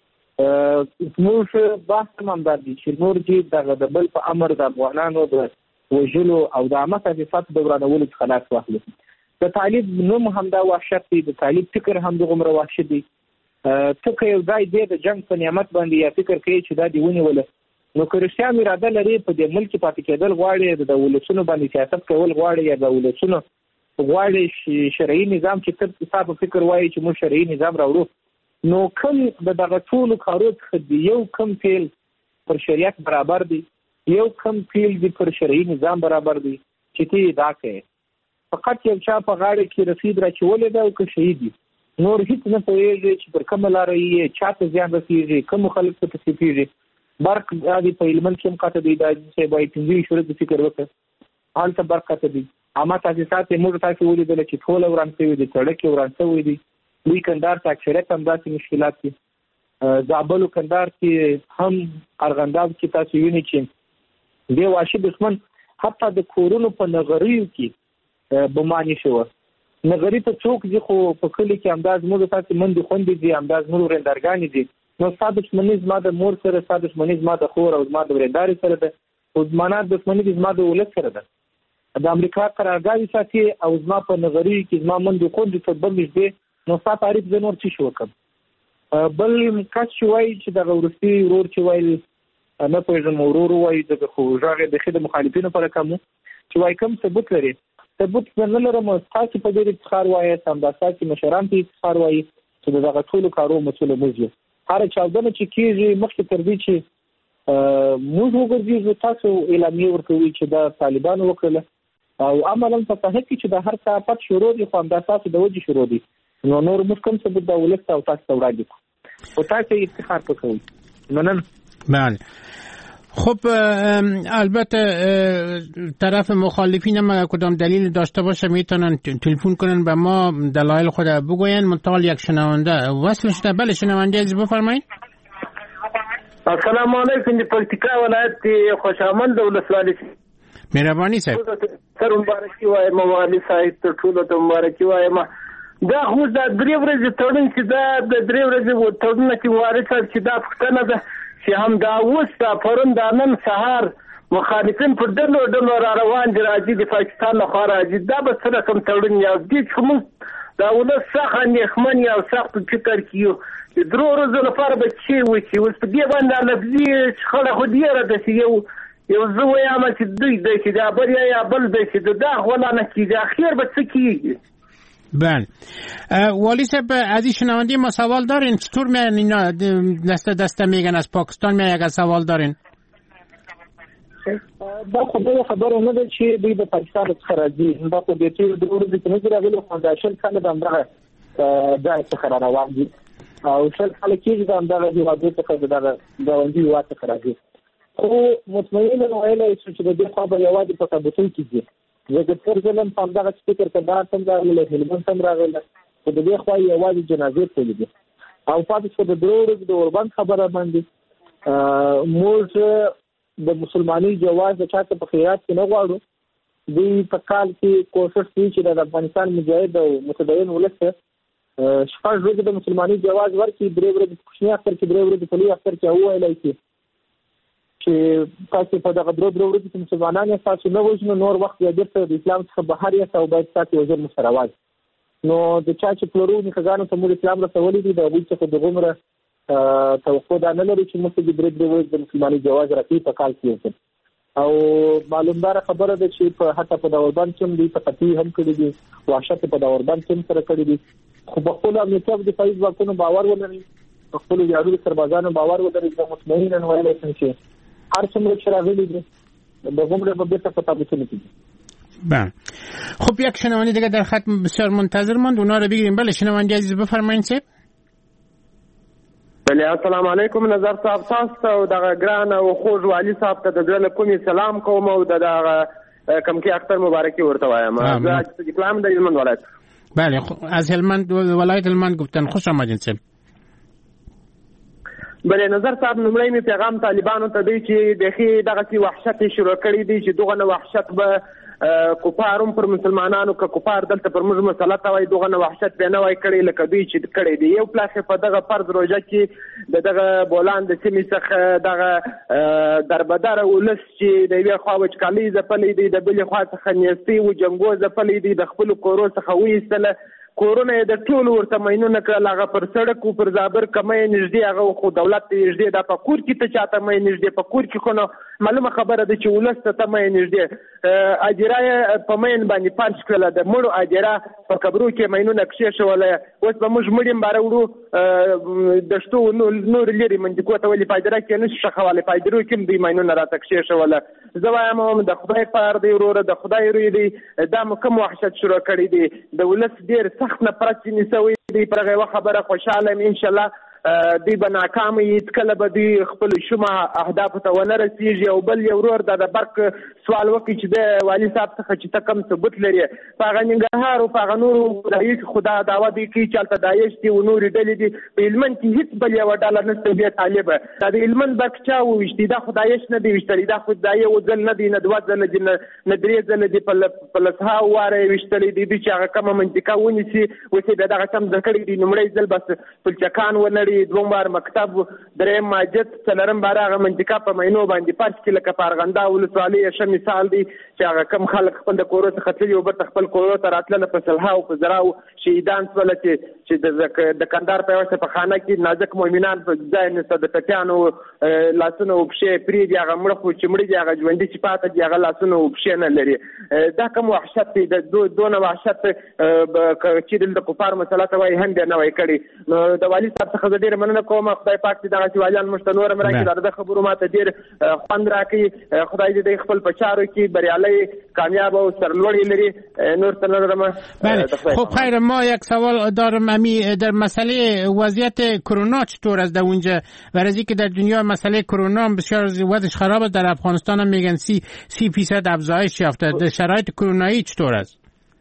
زموږ بحث هم همدا دی چې نور چې دغه د بل په امر د افغانانو د وژلو او د عامه تاسیساتو د ورانولو څخه لاس واخلي. د طالب نوم همدا وحشت دی، د طالب فکر هم دغومره وحشت دی. ته که یو ځای دی د جنګ په نعمت باندې یا فکر کوي چې دا دې ونیوله نو که رښتیا اراده لري په دې ملک پاتې کېدل غواړي د ولسونو باندې سیاست کول غواړي یا د ولسونو غواړي شرعي نظام چې ته تاسو فکر وایي چې موږ شرعي نظام راوړو نو کوم د دغه ټولو کارو څخه دی یو کم فعل پر شریعت برابر دی یو کم فعل دی پر شرعي نظام برابر دی چې ته دا کوي. فقط یو چا په غاړه کې رسید راچولې ده او که شهید دی نور هیڅ نه پوهېږي چې پر کومه لاره یې چاته زیان رسېږي کوم خلک ته تکلیفېږي. برق دی په هلمند کې هم قطع دی دا چې باید پنځه شورت د فکر وکړه هلته برق قطع دی. عامه تاسیسات یې موږ تاسو ولیدل چې ټوله وران شوي دي سړک یې وران شوی دی. لوی کندهار ته اکثریت همداسې مشکلات دي. زابل او کندهار کې هم ارغنداب کې تاسو وینئ چې دې وحشي دښمن حتی د کورونو په نغریو کې بمانې شوه. نغري ته څوک دي خو په کلي کې همدا زموږ تاسې مندې خوندې دي همدا زموږ ورېندارګانې دي. نو ستا دښمني زما د مور سره ستا دښمني زما د خور او زما د ورېندارې سره ده او زما دښمني دي زما د ولس سره ده. د امریکا قرارګاوې ساتي او زما په نغري کې زما مندې خوندې ته بل نږدې نو ستا تعریف زه نور څه شي وکړم. بل کس چې وایي چې دغه وروستي ورور چې وایي نه پوهېږم ورور وایي دغه خو غږ یې بیخي د مخالفینو په رقم و چې وایي کوم ثبوت لري ثبوت نه لرم. تاسو په دې افتخار وایاست همدا ستاسې مشران په افتخار وایي چې د دغه ټولو کارو مسؤله موږ یو. هره چاودنه چې کېږي مخکې تر دې چې موږ وګرځېږو تاسو اعلامیې ورکوي چې دا طالبانو وکړله او عملا په صحیح کې چې د هر څه پټ شروع دي خو همدا تاسو د وجې شروع دي نو نور موږ کوم ثبوت د ولس ته او تاسو ته وړاندې کړو او تاسو یې افتخار کوئ. مننه. بله خب البته طرف مخالفین هم کدام دلیل داشته باشه میتونن تلفن کنن به ما دلایل خود بگوین. منتقل یک شنونده وصل شده. بله شنونده عزیز بفرمایید. السلام علیکم. د پکتیکا ولایت خوشامند ولسوالۍ مهرباني صاحب سر مبارکي وایم والي صاحب ته ټولو ته مبارکي وایم. دا خو دا درې ورځې تړون چې دا د درې ورځې تړون کې وارث چې دا پښتنه ده چې هم دا اوس دا پرون دا نن سهار مخالفین پر ډلو ډلو را روان دي راځي د پاکستان لخوا راځي. دا به څه رقم تړون یا دې چې موږ دا ولس سخت اندېښمن یا سخت فکر کیو د درو ورځو لپاره به چې وشي. اوس په دې باندې لفظي شخړه خو ډېره ده چې یو یو زه وایم چې دوی دی چې دا بریا یا بل دی چې دا غولا نه کېږي اخر به څه کېږي. بله والی صاحب از این شنوندی ما سوال دارین چطور میان اینا دسته دسته میگن از پاکستان میان اگر سوال دارین دا خو به خبره نه ده چې دوی د پاکستان څخه راځي دا خو د تیر د ورځې په نظر راغلي فاونډیشن کله د همدغه ځای څخه را روان دي او شل خلک چې د همدغه هیوادو څخه د ګاونډي هیواد څخه راځي خو مطمئنا ویلی شو چې د دې خوا به یوازې په کابوتون کې ځي زه د تېر ځل په همدغه فکر کندهار هم راغلی هلمند هم راغلی خو د دې خوا یوازې جنازې ټولې دي او پاتې شو د درې ورځو د اوربند خبره باندې موږ د مسلمانۍ جواز د چا څه په خیرات کې نه غواړو دوی په کال کې کوشش کوي چې د افغانستان مجاهد او متدین ولس ته شپږ ورځې د مسلمانۍ جواز ورکړي درې ورځې په کوچني اختر کې درې ورځې په لوی اختر کې وویلی شي چې تاسو په دغه درې درې ورځې کې مسلمانان یې تاسو نه وژنو نور وخت بیا بېرته د اسلام څخه بهر یاست او باید تاسو وژل مو سره واځي نو د چا چې پلرو نیکهګانو ته موږ اسلام رسولی دی د هغوی څخه دغومره توقع دا نه لري چې موږ د درې درې ورځې د مسلمانۍ جواز راکړي په کال کې وکړي او معلومداره خبره ده چې په حتی په داوربند کې هم دوی په قطعي هم کړي دي وحشت په داوربند کې هم سره کړي دي خو په خپلو امنیتي او دفاعي ځواکونو باور ولري په خپلو ویاړلو سربازانو باور ولري زه مطمئنا ویلی شم چې هر څومره چې راغلي دي دغومره به بېرته په تابوتونو کې دي. بله خب یک شنونده دیگه در خط بسیار منتظر ماند اونا رو بگیریم. بله شنونده عزیز بفرمایید صاحب. بله السلام علیکم نظر صاحب تاسو ته او دغه ګران او خوږ والي صاحب ته د زړه له کومې سلام کوم او د دغه کمکي اختر مبارکي ورته وایم. زه اسلام د هلمند ولایت. بله از هلمند ولایت هلمند گفتن خوش آمدین صاحب. بله نظر صاحب لومړی مې پیغام طالبانو ته دی چې دغه دغه وحشت شروع کړی دی چې دغه وحشت به کفارم پر مسلمانانو که کفار دلته پر موږ مسلط وای دغه نه وحشت به نه وای کړی لکه دوی چې کړی دی. یو پلاخه په دغه فرض روزه کې د دغه بولان د سیمې څخه دغه دربدار ولس چې د یوې خوا وچکالي ځپلې دی د بلې خوا څخه نیستي و جنګو ځپلې دی د خپلو کورو څخه وایستله کورونه د ټول ورته مینونه کړل هغه پر سړک او پر زابر کمې نږدې هغه خو دولت ته نږدې دا په کور کې ته چاته مې نږدې په کور کې خو نو معلومه خبره ده چې ولس ته مې نږدې اجرا په مین باندې پارچ کړل د مړو اجرا په قبرو کې مینونه کښې شوله اوس به موږ مړیم باره وړو د شتو نور لري منځکو ته ولې پایدرا کې نه شخواله پایدرو کې دوی مینونه راته کښې شوله زه وایم هم د خدای پار دی وروره د خدای روی دی دا مو کوم وحشت شروع کړی دی د ولس ډېر سخت نه پرچې نیسوي دی پر هغه یوه خبره خوشحاله یم انشاءالله دوی به ناکامه یي هېڅکله به دوی خپلو شومه اهدافو ته ونه رسېږي او بل یو ورور دا د برق سوال وکړي چې د والي صاحب څخه چې ته کوم ثبوت لري په هغه ننګرهار او په هغه نورو ولایو کې خو دا دعوه دوی کوي چې هلته داعش دي او نورې ډلې دي په هلمند کې هېڅ بل یوه ډله نشته بیا طالبه دا د هلمند برق چا وویشتي دا خو داعش نه دی ویشتلی دا خو دا یو ځل نه دی نه دوه ځله دي نه درې ځله دي په لسهاو واره یې ویشتلی دي دوی چې هغه کومه منطقه ونیسي اوس یې بیا دغه سم زده کړي دي لومړی ځل بس پلچکان ونړي دوم بار مکتب دریم ماجد څلورم بار هغه منطقه په مینو باندې پارچ کې لکه پارغنده ولسوالۍ ښه مثال دی چې هغه کم خلک خپل د کورو څخه تللي او بېرته خپل کورو ته راتلله په سلهاو په زراو شهیدان شوله چې چې د کندهار په یوه سفرخانه کې نازک مؤمنان په ځای نسته د ټپیانو لاسونه او پښې پرېږدي هغه مړه خو چې مړه دي هغه ژوندي چې پاته دي هغه لاسونه او پښې نه لري دا کوم وحشت دی د دونه وحشت چې دلته کفار مسله ته وایي هم بیا نه وایي کړي نو د والي صاحب څخه زه ډېره مننه کوم خدای پاک دې دغسې والیان موږ ته نور هم راکړي د خبرو ما ته ډېر خوند راکړي خدای دې د خپل په چارو کې بریالی کامیاب او سرلوړی لري نور ته نه لرم. خب خیر ما یک سوال دارم امی در مسئله وضعیت کرونا چطور است در اونجا برای که در دنیا مسئله کرونا بسیار وضعش خرابه در افغانستان هم میگن سی سی فیصد افزایش یافته در شرایط کرونایی چطور است؟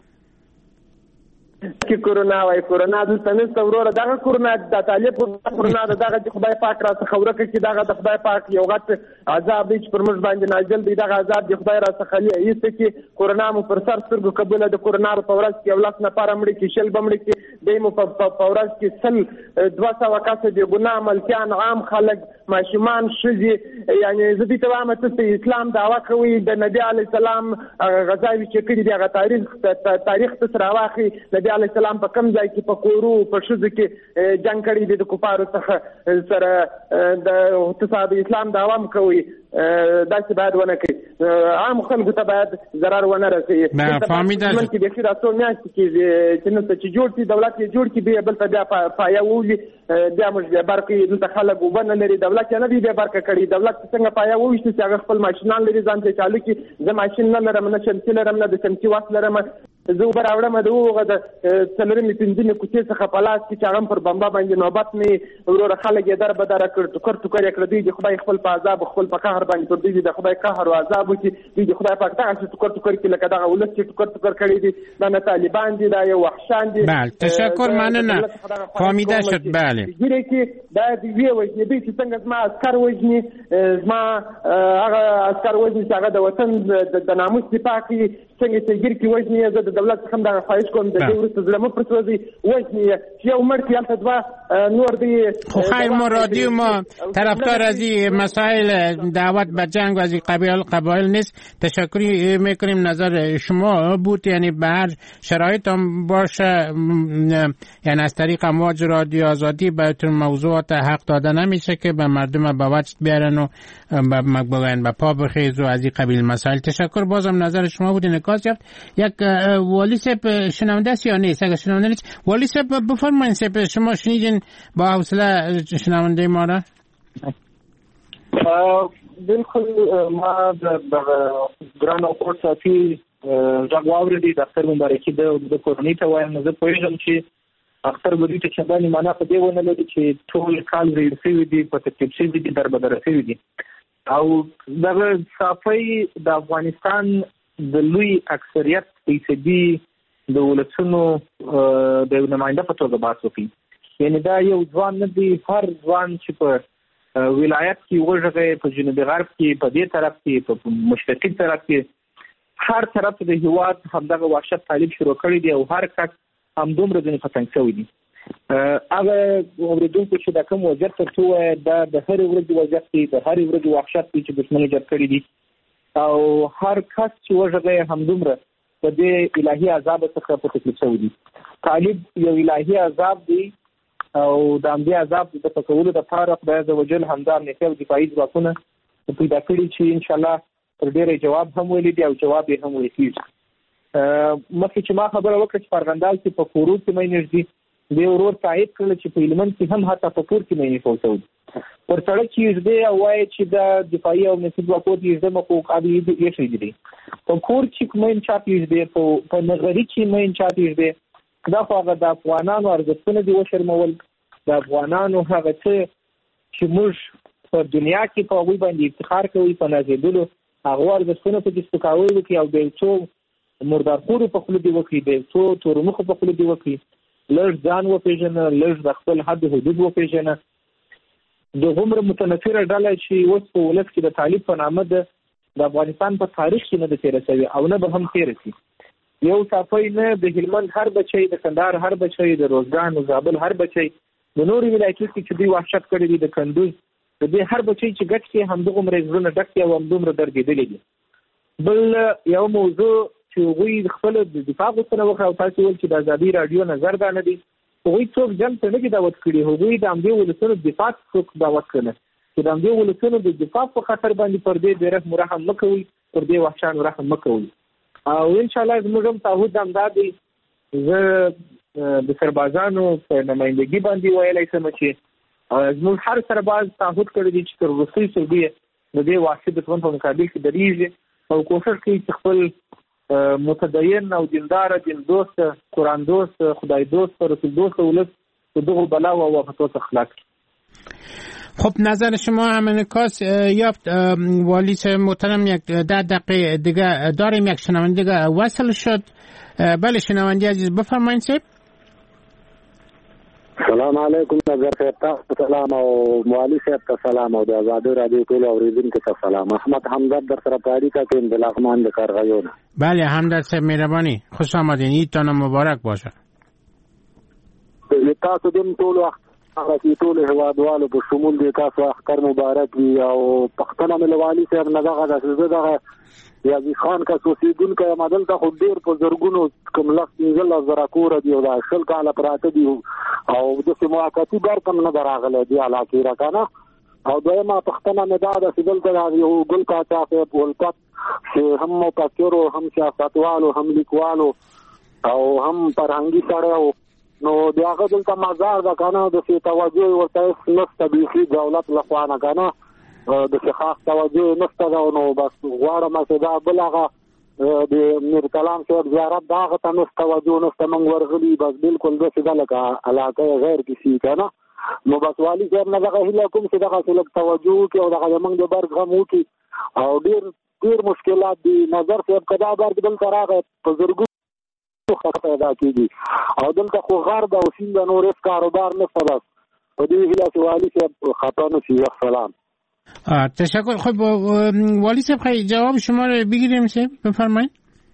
کې کرونا وای کرونا دلته نشته وروره دغه کرونا د طالب کرونا دغه چې خدای پاک راڅخه ورکړي چې دغه د خدای پاک یو غټ عذاب دی چې پر موږ باندې نازل دی دغه عذاب د خدای راڅخه ایسته کې کرونا مو پر سر سترګو قبوله د کرونا په ورځ کې یو لاس نفر مړي کې شل بمړي کې دی مو په ورځ کې سل دوه سوه کسه د ګناه ملکیان عام خلک ماشومان ښځې یعنې زه دې ته وایم ته اسلام دعوه کوي د نبي علیه السلام غذاوي چې کړي دي هغه تاریخ تاریخ ته راواخلي نبي علیه السلام په کم ځای کې په کورو په ښځو کې جنګ کړی دی د کفارو څخه سره د اسلام دعوه هم کوي داسې باید ونه کړي عام خلکو ته باید ضرر ونه رسوي. فهمیده شد چې د خیراتو میاشت کې چې نو چې جوړ شي دولت یې جوړ کړي بل ته بیا پایه وولي بیا موږ بیا برقې دلته خلک اوبه نه لري دولت یې نه دی بیا برقه کړي دولت څنګه پایه وویشتي چې هغه خپل ماشینان لري ځان ته چالو کړي. زه ماشین نه لرم نه شمسي لرم نه د شمسي واس لرم زه اوبه راوړم د هغه د څلورمې پنځمې کوڅې څخه په لاس کې چې هغه پر بمبا باندې نوبت مې وروره خلک یې در بدره کړ ټوکر ټوکر یې کړ دوی د خدای خپل په عذاب خپل په قهر باندې پر دوی د خدای قهر او عذاب وکړي دوی د خدای پاک دغه ټوکر ټوکر کې لکه دغه ولس چې ټوکر ټوکر کړي دي دا نه طالبان دي دا یو وحشان دي. بله تشکر مننه فهمیده شد. بله ګیره کې دا د وی وجنې دوی چې څنګه زما عسكر وجني زما هغه عسكر وجني چې هغه د وطن د ناموس دفاع کوي څنګه چې ګیر کې وجني زه د دولت څخه دا خواهش کوم د دې ورته زلمه پرسوځي وجني چې یو مړ کې البته دوا نور دی خو خیر مرادی ما طرفدار از این مسائل دعوت به جنگ و از این قبایل قبایل نیست. تشکری میکنیم نظر شما بود یعنی به هر شرایط هم باشه یعنی از طریق امواج رادیو آزادی بهتون موضوعات حق داده نمیشه که به مردم به وجد بیارن و بگن به پا بخیز و از این قبیل مسائل. تشکر بازم نظر شما بود. نکاس یافت یک والی سپ شنونده است یا نیست؟ اگر شنونده نیست والی سپ بفرمایید سپ شما شنیدین با حوصله شنونده ما را؟ بالکل ما د ګران اپورټ ساتي ځګ واورېدي د اختر مبارکي د کورنۍ ته وایم زه پوهېږم چې اختر به دوی ته چندانې معنا په دې ونه لري چې ټول کال ریډ شوي دي په ترتیب شوي دي در بدره شوي دي او دغه صافۍ د افغانستان د لوی اکثریت فیصدي د ولسونو د یو نماینده په توګه بحث وکړي. یعنې دا یو ځوان نه دی هر ځوان چې په ولایت کې وژغی په جنوبي غرب کې په دې طرف کې په مشرقي طرف کې هر طرف د هیواد همدغه وحشت طالب شروع کړی دی او هر کس همدومره ځینې په تنګ شوی دي. هغه اورېدونکو چې دا کوم وضعیت تر څو دا د هرې ورځې وضعیت دی د هرې ورځې وحشت دی چې دښمن ایجاد کړي دي او هر کس چې وژغی همدومره په دې الهي عذاب څخه په تکلیف شوی دي. طالب یو الهي عذاب دی او د همدې عذاب د پکولو دپاره خدای عزوجل همدا امنیتي او دفاعي ځواکونه پیدا کړي چې انشاءالله تر ډېره جواب هم ویلی دی او جواب یې هم ویل کېږي. مخکې چې ما خبره وکړه چې په ارغندال کې په کورو کې مې نږدې دې ورور تایید کړله چې په هلمند کې هم حتی په کور کې مې فوته دي پر سړک چې یږدې او وایي چې د دفاعي او امنیتي ځواکو د یږده مخلوقات یې ایښی دي په کور چې مې چاپ یږدې په نغري چې مې چاپ یږدې دا خو هغه د افغانانو ارزښتونه دي وشرمول د افغانانو هغه څه چې موږ په دنیا کې په هغوی باندې افتخار کوي په نازېدلو هغو ارزښتونه پکې سپکاوی وکړي او د یو څو مردارخورو په خوله دې وکړي د یو څو تورمخو په خوله دې وکړي لږ ځان وپېژنه لږ د خپل حد حدود وپېژنه. د هومره متنفره ډله چې اوس په ولس کې د طالب په نامه ده د افغانستان په تاریخ کې نه ده تېره شوې او نه به هم تېره شي. یو صافی نه د هلمند هر بچی د کندهار هر بچی د روزګان د زابل هر بچی د نورو ولایتونو کې چې دوی وحشت کړی دي د کندوز د دې هر بچی چې ګټ کې همدغومره زړونه ډک دي او همدومره درګېدلي دي. بل یو موضوع چې هغوی خپل د دفاع غوښتنه وکړه او تاسو ویل چې د ازادي راډیو نظر دا نه دی هغوی څوک جنګ ته نه دي دعوت کړي هغوی د همدې ولسونو دفاع څوک دعوت کړه چې د همدې ولسونو د دفاع په خاطر باندې پر دې بې رحم رحم مه کوئ پر دې وحشیانو رحم مه کوئ. او انشاءالله زموږ هم تعهد همدا دی زه د سربازانو په نمایندګي باندې ویلی شم چې زموږ هر سرباز تعهد کړی دی چې تر وروستۍ سلګۍ د دې وحشي دښمن په مقابل کې درېږي او کوښښ کوي چې خپل متدین او دینداره دین دوست قرآن دوست خدای دوست رسول دوست ولس د دغو بلا و آفتو څخه خلاص کړي. خب نظر شما امنکاس یافت والی محترم یک ده دقیقه دیگه داریم یک شنونده دیگه وصل شد. بله شنونده عزیز بفرمایید سیب. سلام علیکم نظر صاحب تاسو سلام او موالی صاحب ته سلام او د آزادی رادیو ټول اوریدونکو ته سلام. احمد حمدرد در سره پاری کا کې د لغمان د کارغیونه. بله حمدرد صاحب مهربانی خوش آمدین عیدتان مبارک باشه. تاسو دم ټول وخت هغه ټول هوادوالو په شمول دي تاسو اختر مبارک وي او پښتنه ملوالي صاحب نه دغه د دغه یازي خان کا سوسیدونکو مدل ته خو ډیر په زرګونو کوم لخت نزل زرا کور دی او د شل کاله پراته دی او د سمواکتی بار کم نه دراغله دی علاقه را کنه او دویمه پښتنه نه دا د سیدل ته یو ګل کا چا په ولپت چې هم مفکر هم سیاستوالو هم لیکوالو او هم فرهنګي سړی نو د هغه دلته مزار ده کنه د څه توجه ورته نشته بیخي دولت لخوا نه کنه د څه خاص توجه نشته نو بس غواړم چې دا بل هغه د میر کلام صاحب زیارت دا هغه ته نشته توجه نشته موږ ورغلي بس بالکل داسې ده لکه علاقه غیر کسی کنه نو بس والي صاحب نه دغه هیله کوم چې دغه څه لږ توجه وکړي او دغه زموږ د برګ غم وکړي او ډېر ډېر مشکلات دي نظر صاحب که دا برګ دلته راغی په زرګونو خطر پیدا کېږي او دلته خو غر ده او سیند ده نور هېڅ کاروبار نشته بس په دې هیله چې والي صاحب خطا نه شي. سلام. تشکر. خب والی صاحب خیلی جواب شما رو بگیریم صاحب بفرمایید.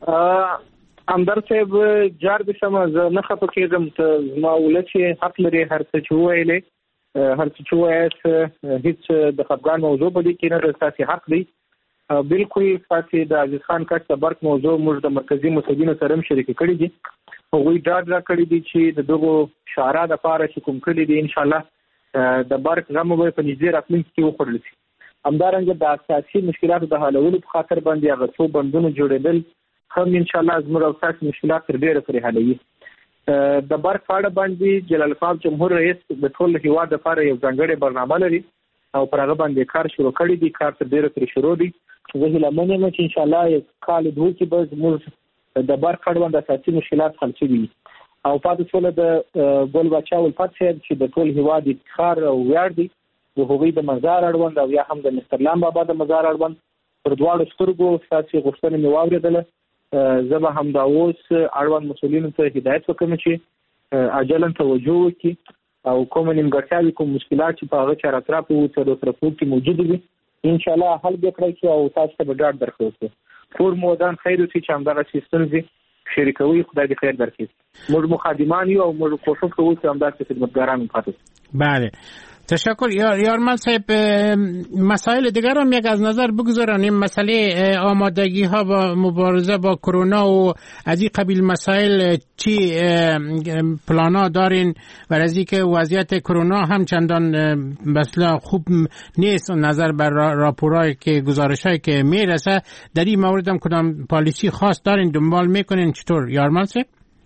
امدار صاحب جار بشم از نه خفه کېږم ته زما ولس چې حق لري هر څه چې وویلې هر څه چې ووایاست هېڅ د خفګان موضوع په دې کې نه ده ستاسې حق دی بالکل ستاسې د عزیز خان کټ د برق موضوع موږ د مرکزي مسؤلینو سره هم شریکې کړي دي هغوی ډاډ را کړي دي چې د دغو شعرا دپاره چې کوم کړي دي انشاءالله د برق غم به په نږدې راتلونکي کې وخوړل شي. همدارنګه د اساسي مشکلاتو د حلولو په خاطر باندې هغه څو بندونه جوړېدل هم انشاءالله زموږ او ستاسو مشکلات تر ډېره پورې حلوي. د برق په اړه باندې جلال افغان جمهور رئیس د ټول هیواد لپاره یو ځانګړې برنامه لري او پر هغه باندې کار شروع کړی دی کار تر ډېره پورې شروع دی. زه هیله من یم چې انشاءالله یو کال دوه کې به زموږ د برق اړوند د اساسي مشکلات حل شوي او پاتې شوله د ګل باچا الفت صاحب چې د ټول هیواد افتخار او ویاړ دی د هغوی د مزار اړوند او یا هم د مسترلام بابا د مزار اړوند پر دواړو سترګو ستاسې غوښتنه مې واورېدله زه به همدا اوس اړوند مسؤلینو ته هدایت وکړم چې عجلا توجه وکړي او کومه نیمګړتیاوې کوم مشکلات چې په هغه چار اطرافو څلور طرفو کې موجود وي انشاءالله حل به کړی شي او تاسو ته به ډاډ درکړو چې ټول مو ودان خیر اوسي چې همدغسې ستونزې شریکوي خدای دې خیر درکړي موږ مخادمان یو او موږ کوشش کوو چې همداسې خدمتګاران پاتې. بله تشکر. یارمل صاحب مسائل دیگر هم یک از نظر بگذارانیم مسئله آمادگی ها با مبارزه با کرونا و از این قبیل مسائل چی پلانا دارین و از این که وضعیت کرونا هم چندان مثلا خوب نیست نظر بر راپورایی که گزارش هایی که میرسه در این مورد هم کدام پالیسی خاص دارین دنبال میکنین چطور یارمل صاحب؟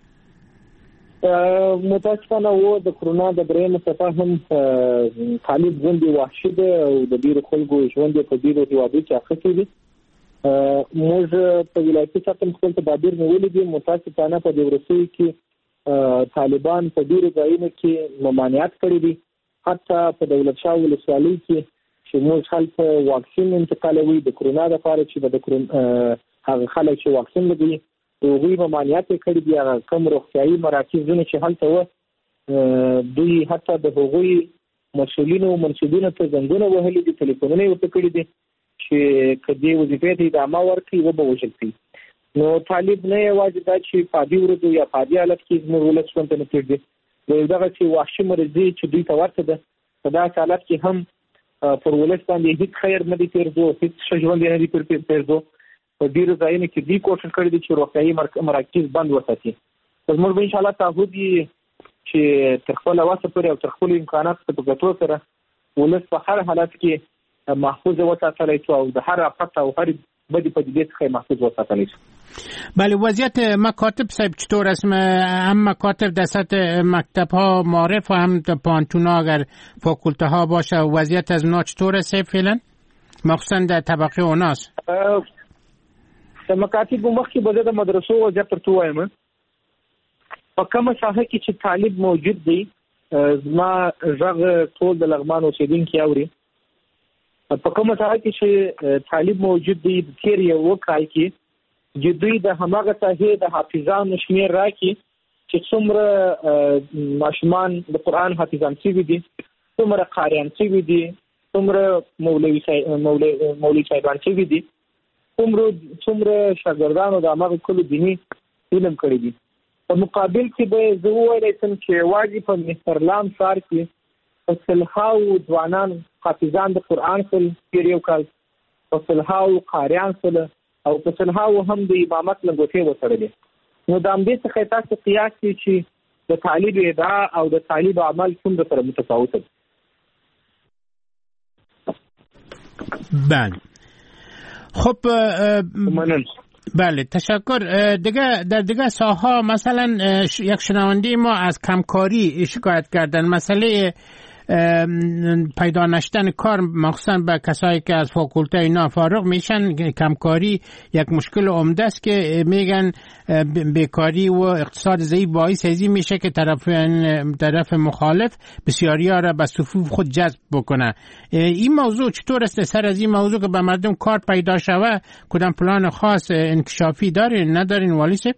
متاسفانه و د کرونا د درېیمه څپه هم طالب ژوند یې وحشي دی او د ډېرو خلکو ژوند یې په ډېرو هېوادو کې اخیستی دي. موږ په ولایتي سطح خپل تدابیر نیولي دي متاسفانه په دې وروستیو کې طالبان په ډېرو ځایونو کې ممانعت کړی دي حتی په دولت شاه ولسوالۍ کې چې موږ خلک واکسین انتقالوي د کرونا دپاره چې به د هغه خلک چې واکسین لګوي هغوی ممانعت یې کړي دي هغه کوم روغتیایي مراکزونه چې هلته وه دوی حتی د هغوی مسؤلینو او منصبینو ته زنګونه وهلي دي تلیفونونه یې ورته کړي دي چې که دې وظیفې ته ادامه ورکړي وبه وژل کړي نو طالب نه یوازې دا چې په عادي ورځو یا په عادي حالت کې زموږ ولس ژوند ته نه پرېږدي د یو دغسې وحشي مرضي چې دوی ته ورته ده په داسې حالت کې هم پر ولس باندې هېڅ خیر نه دی تېرځو هېڅ ښه ژوند یې نه دی تېرځو په ډېرو ځایونو کې دوی کوشش کړی دی چې روغتیایي مراکز بند وساتي. زموږ به انشاءالله تعهد وي چې تر خپله وسه پورې او تر خپلو امکاناتو ته په ګټو سره ولس په هر حالت کې محفوظ وساتلی شو او د هر آفت او هر بدی پدیدې څخه محفوظ وساتلی شو. بله وضعیت مکاتب صاحب چطور است؟ هم مکاتب در سطح مکتب ها معارف و هم پانتون ها اگر فاکولته ها باشه وضعیت از اونا چطور است فعلا مخصوصا در طبقه اوناست؟ د مکاتبو مخکې به زه د مدرسو وضعیت ورته ووایم په کومه ساحه کې چې طالب موجود دی زما غږ ټول د لغمان اوسېدونکي اوري په کومه ساحه کې چې طالب موجود دی د تېر یو کال کې چې دوی د هماغه ساحې د حافظانو شمېر راکړي چې څومره ماشومان د قرآن حافظان شوي دي څومره قاریان شوي دي څومره مولوي صاحبان شوي دي څومره څومره شاګردانو د هماغه کلو دیني علم کړی دي. په مقابل کې به زه وویلی شم چې یوازې په مسترلام ښار کې په سلهاوو ځوانان حافظان د قرآن شول تېر یو کال په سلهاوو قاریان شول او په سلهاوو هم د امامت لنګوټې وتړلې نو د همدې څخه تاسو قیاس کړئ چې د طالب ادعا او د طالب عمل څومره سره متفاوته ده. بله خب منن بله تشکر. دیگه در دیگه ساحه مثلا یک شنونده ما از کمکاری شکایت کردن، مسئله پیدا نشدن کار مخصوصا به کسایی که از فاکولته اینا فارغ میشن، کمکاری یک مشکل عمده است که میگن بیکاری و اقتصاد ضعیف باعث ازی میشه که طرف طرف مخالف بسیاری ها را به صفوف خود جذب بکنه. این موضوع چطور است؟ سر از این موضوع که به مردم کار پیدا شوه کدام پلان خاص انکشافی دارین ندارین والی صاحب؟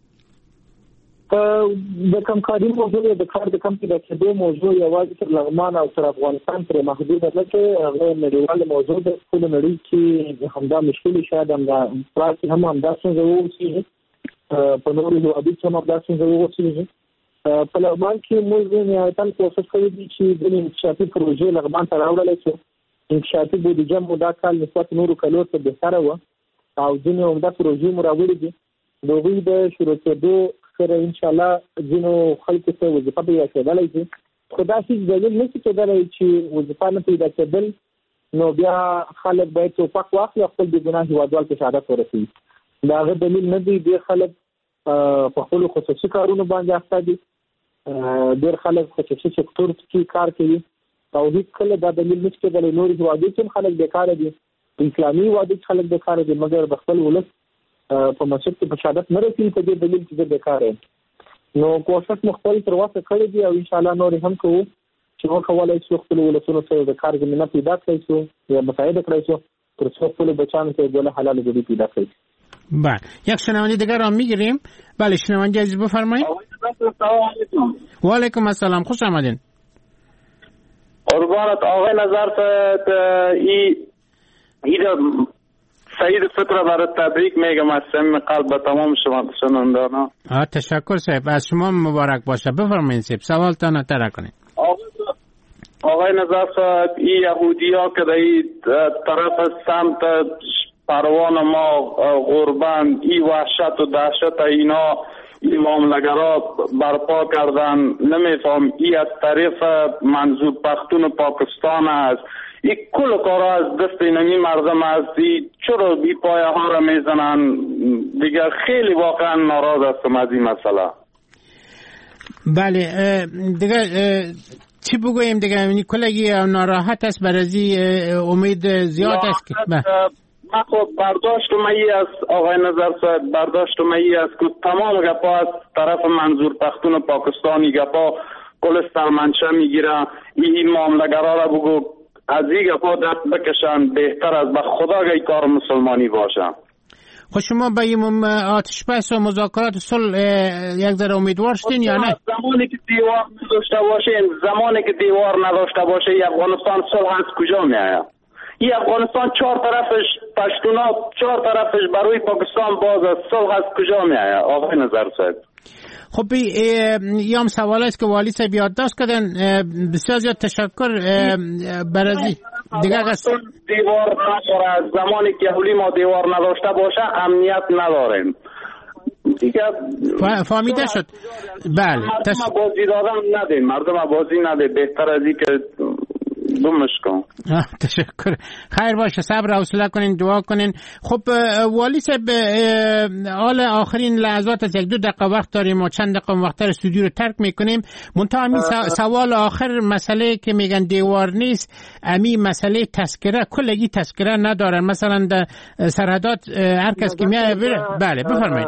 د کمکاري موضوع د کار د کم کې د کېدو موضوع یوازې تر لغمان او تر افغانستان پرې محدود نه کې هغه نړیواله موضوع د ټول نړۍ کې همدا مشکل شاید همدا پراخ هم همدا څنګه وو په نورو هیوادونو کې هم همدا څنګه وو په لغمان کې موږ نهایتاً کوشش کوي چې د انکشافي پروژې لغمان ته راوړل شي. انکشافي بودیجه مو دا کال نسبت نورو کلو ته بهتره وه او ځینې همدا پروژې مو راوړي دي. د هغوی د شروع کېدو سره انشاءالله ځینو خلکو ته وظیفه پیدا کېدلی شي، خو دا هېڅ دلیل نه شي کېدلی چې وظیفه نه پیدا کېدل نو بیا خلک باید توپک واخلي او خپل بېګناه هېوادوال ته شهادت ورسوي. د هغه دلیل نه دی. ډېر خلک په خپلو خصوصي کارونو باندې اخته دي، ډېر خلک خصوصي سکتور کې کار کوي او هېڅکله دا دلیل نه شي کېدلی. نورو هېوادونو کې هم خلک بېکاره دي، اسلامي هېوادونو کې خلک بېکاره دي، مګر د خپل ولس په مسجد کې په شهادت نه رسېږي په دې دلیل چې زه بیکاره یم. نو کوشش مو خپل تر وسه کړی دی او انشاءالله نورې هم کوو چې وکولی شو خپلو ولسونو ته د کار زمینه پیدا کړی شو یا مساعده کړی شو تر څو خپلو بچیانو ته ګله حلاله ډوډۍ پیدا کړي. بله یک شنونده دیگر را میگیریم. بله شنونده عزیز بفرمایید. و علیکم السلام، خوش آمدین. قربانت آقای نظر ای ای سعید فطر برای تبریک میگم از صمیم قلب به تمام شما شنوندگان. تشکر صاحب، از شما مبارک باشه. بفرمایید صاحب سوالتان مطرح کنید. آقای نظر صاحب این یهودی ها که در این طرف سمت پروان ما غربند این وحشت و دهشت اینا این معامله‌گرا برپا کردن، نمیفهم این از طریق منظور پختون پاکستان است. این کل کارا از دست اینمی مردم است. چرا بی پایه ها را میزنن؟ دیگر خیلی واقعا ناراض هستم از این مسئله. بله دیگر چی بگویم دیگر کلگی ناراحت است برای امید زیاد است که من خب برداشت می از آقای نظر صاحب برداشت می از که تمام گپا از طرف منظور پختون پاکستانی گپا کل سرمنشه میگیره. این معامله‌گرا را بگو از این گپا دست بکشن، بهتر از به خدا گی کار مسلمانی باشه. خب شما به این آتش بس و مذاکرات صلح یک ذره امیدوار شدین یا نه؟ زمانی که دیوار نداشته باشه زمانی که دیوار نداشته باشه افغانستان صلح از کجا میآید؟ این افغانستان چهار طرفش پشتونا چهار طرفش برای پاکستان باز است، صلح از کجا میآید آقای نظر صاحب؟ خب یام سوال است که والی صاحب یادداشت کردن. بسیار زیاد تشکر برازی دیگر قصد دیوار نداره. زمانی که اولی ما دیوار نداشته باشه امنیت نداریم دیگه. فهمیده شد. بله مردم بازی دادن ندین، مردم بازی نده، بهتر از این که دومش کن. تشکر، خیر باشه، صبر و حوصله کنین، دعا کنین. خب والی صاحب حال آخرین لحظات از یک دو دقیقه وقت داریم و چند دقیقه وقت استودیو رو ترک میکنیم. منتها همین سوال آخر مسئله که میگن دیوار نیست، امی مسئله تذکره کلگی تذکره ندارن. مثلا در سرحدات هر کس که میاد بله بفرمایید.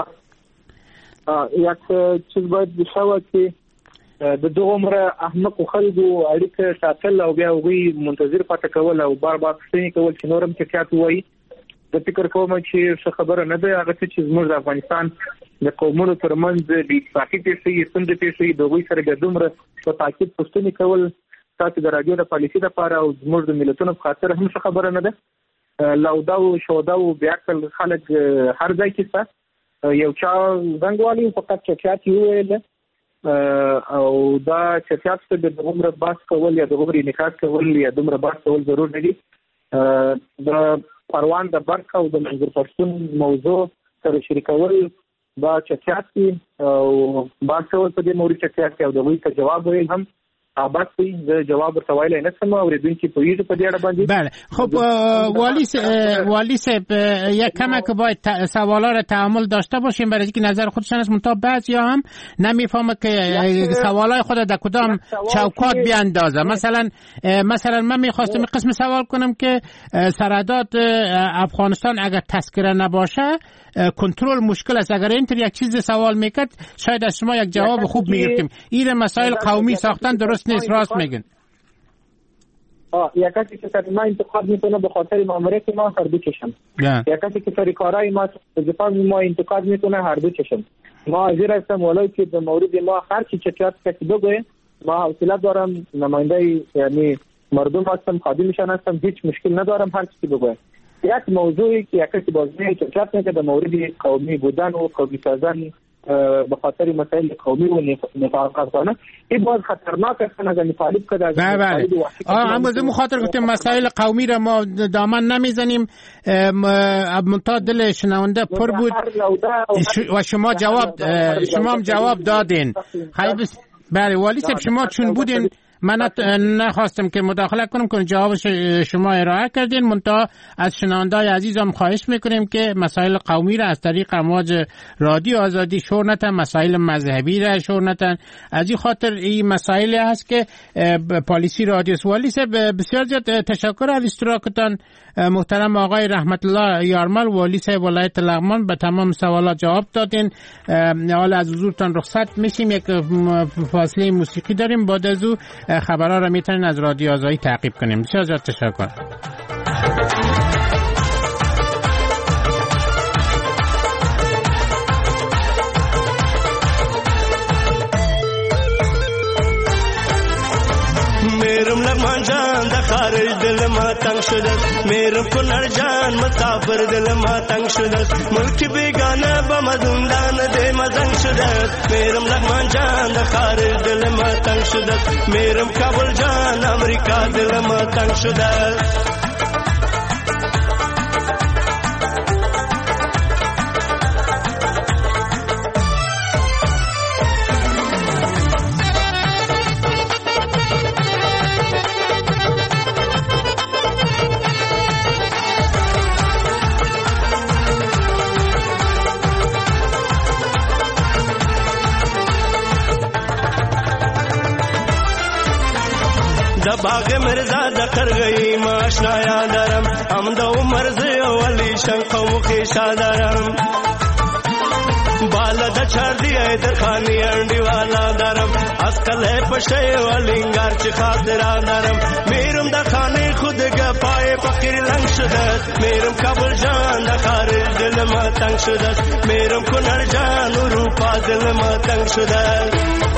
یک چیز باید بشود که د دغه عمره احمق خلکو اړیکه ساتل او بیا هغوی منتظر پاتې کول او بار بار پوښتنې کول چې نورم څه کیات وایي. د فکر کوم چې څه خبره نه ده هغه چې زموږ د افغانستان د قومونو ترمنځ د اتفاقي پیښ شوي ستونزې پیښ شوي د هغوی سره د دومره په تاکید پوښتنې کول تاسو د راډیو د پالیسي لپاره او زموږ د ملتونو په خاطر هم څه خبره نه ده. لودا او شودا او بیا کل خلک هر ځای کې سات یو چا زنګ والی فقط چټیات یې وویل او دا چټیات څه د عمر باس کول یا د عمر انعکاس کول یا د عمر باس کول ضرور نه دي. د پروان د برخه او د منظور پښتون موضوع سره شریکول دا چټیات دي او باس کول په دې موري چټیات او د وی ته جواب ویل هم بس زه جواب ورته ویلی نه شم، اورېدونکي پوهېږي په دې اړه باندې. بله خب والی والی صاحب یک کمک باید سوالا را تعامل داشته باشیم برای اینکه نظر خودشان است، منتها بعضیا هم نمیفهمه که سوالای خود در کدام چوکات بیاندازه. مثلا مثلا من میخواستم قسم سوال کنم که سرحدات افغانستان اگر تذکره نباشه کنترل مشکل است. اگر اینطور یک چیز سوال میکرد شاید از شما یک جواب خوب میگرفتیم. این مسائل قومی ساختن درست نیست، راست میگن. آه یا کسی که سر ما انتقاد میکنه به خاطر ماموریت ما هر دو چشم، یا کسی که سر کارهای ما دفاع ما انتقاد میکنه هر دو چشم. ما حاضر هستم ولای که به مورد ما هر چی چکات کسی بگه ما حوصله دارم، نماینده یعنی مردم هستم، خادمشان هستم، هیچ مشکل ندارم هر چی بگه. یک موضوعی که یک کسی بازی چکات میکنه در مورد قومی بودن و قومی سازن به خاطر مسائل قومی و نفاقانه این باز خطرناک است. اگر مخالف کنه از بله آه هم از مخاطر گفتیم مسائل قومی را ما دامن نمیزنیم، منتها دل شنونده پر بود و شما جواب شما هم جواب دادین. بله والی صاحب شما چون بودین من نخواستم که مداخله کنم که جواب شما ارائه کردین، منتها از شنونده‌های عزیزم خواهش میکنیم که مسائل قومی را از طریق امواج رادیو آزادی شور نتن، مسائل مذهبی را شور نتن. از این خاطر این مسائل هست که پالیسی رادیو سوالی سے بسیار زیاد تشکر از اشتراکتان محترم آقای رحمت الله یارمل والی صاحب ولایت لغمان، به تمام سوالات جواب دادین. حالا از حضورتان رخصت میشیم، یک فاصله موسیقی داریم، بعد از او خبرها را میتونین از رادیو آزادی تعقیب کنیم. بسیار زیاد تشکر. میرم لغمان جان د خارج دل ما تنگ شده، میرم کنر جان مسافر دل ما تنگ شده، ملک بیگانه با مزندان ده مزنگ شده. میرم لغمان جان د خارج دل ما تنگ شده، میرم کابل جان امریکا دل ما تنگ شده. باغ مرزا د قرغی ماشنا یادرم، هم د عمر زه ولی شنقو خیشا دارم، بالا د چاردی در خانی انډی والا دارم، اسکل پښې ولینګار چې خاطر دارم. میرم د خانه خود گپای فقیر لنګ شده، میرم کابل جان د خارج دل ما تنگ شده، میرم کنر جان اروپا دل ما تنگ شده.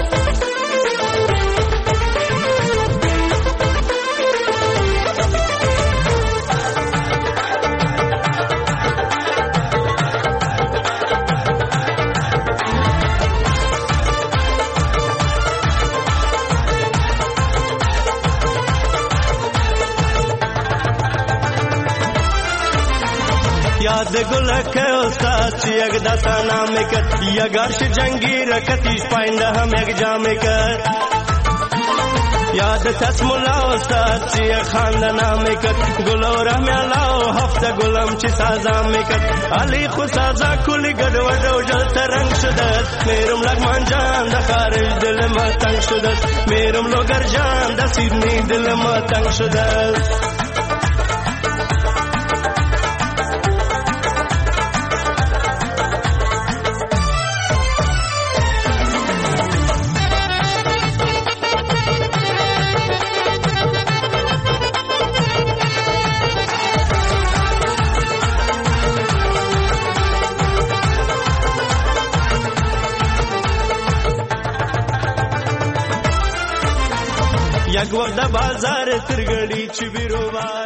یاد گلک استاد چی یک دستا نام کرد، یگارش جنگی رکتیش پاینده هم یک جام کرد. یاد تس مولا استاد چی یک خانده نام کرد، گل و رحمی الله هفته گلم چی سازا میکرد. علی خو سازا کلی گد و دوجل ترنگ شده، میرم لغمان جان د خارج دل ما تنگ شده، میرم لوگر جان د سیدنی دل ما تنگ شده. یک وقت بازار ترګړي چې بیرو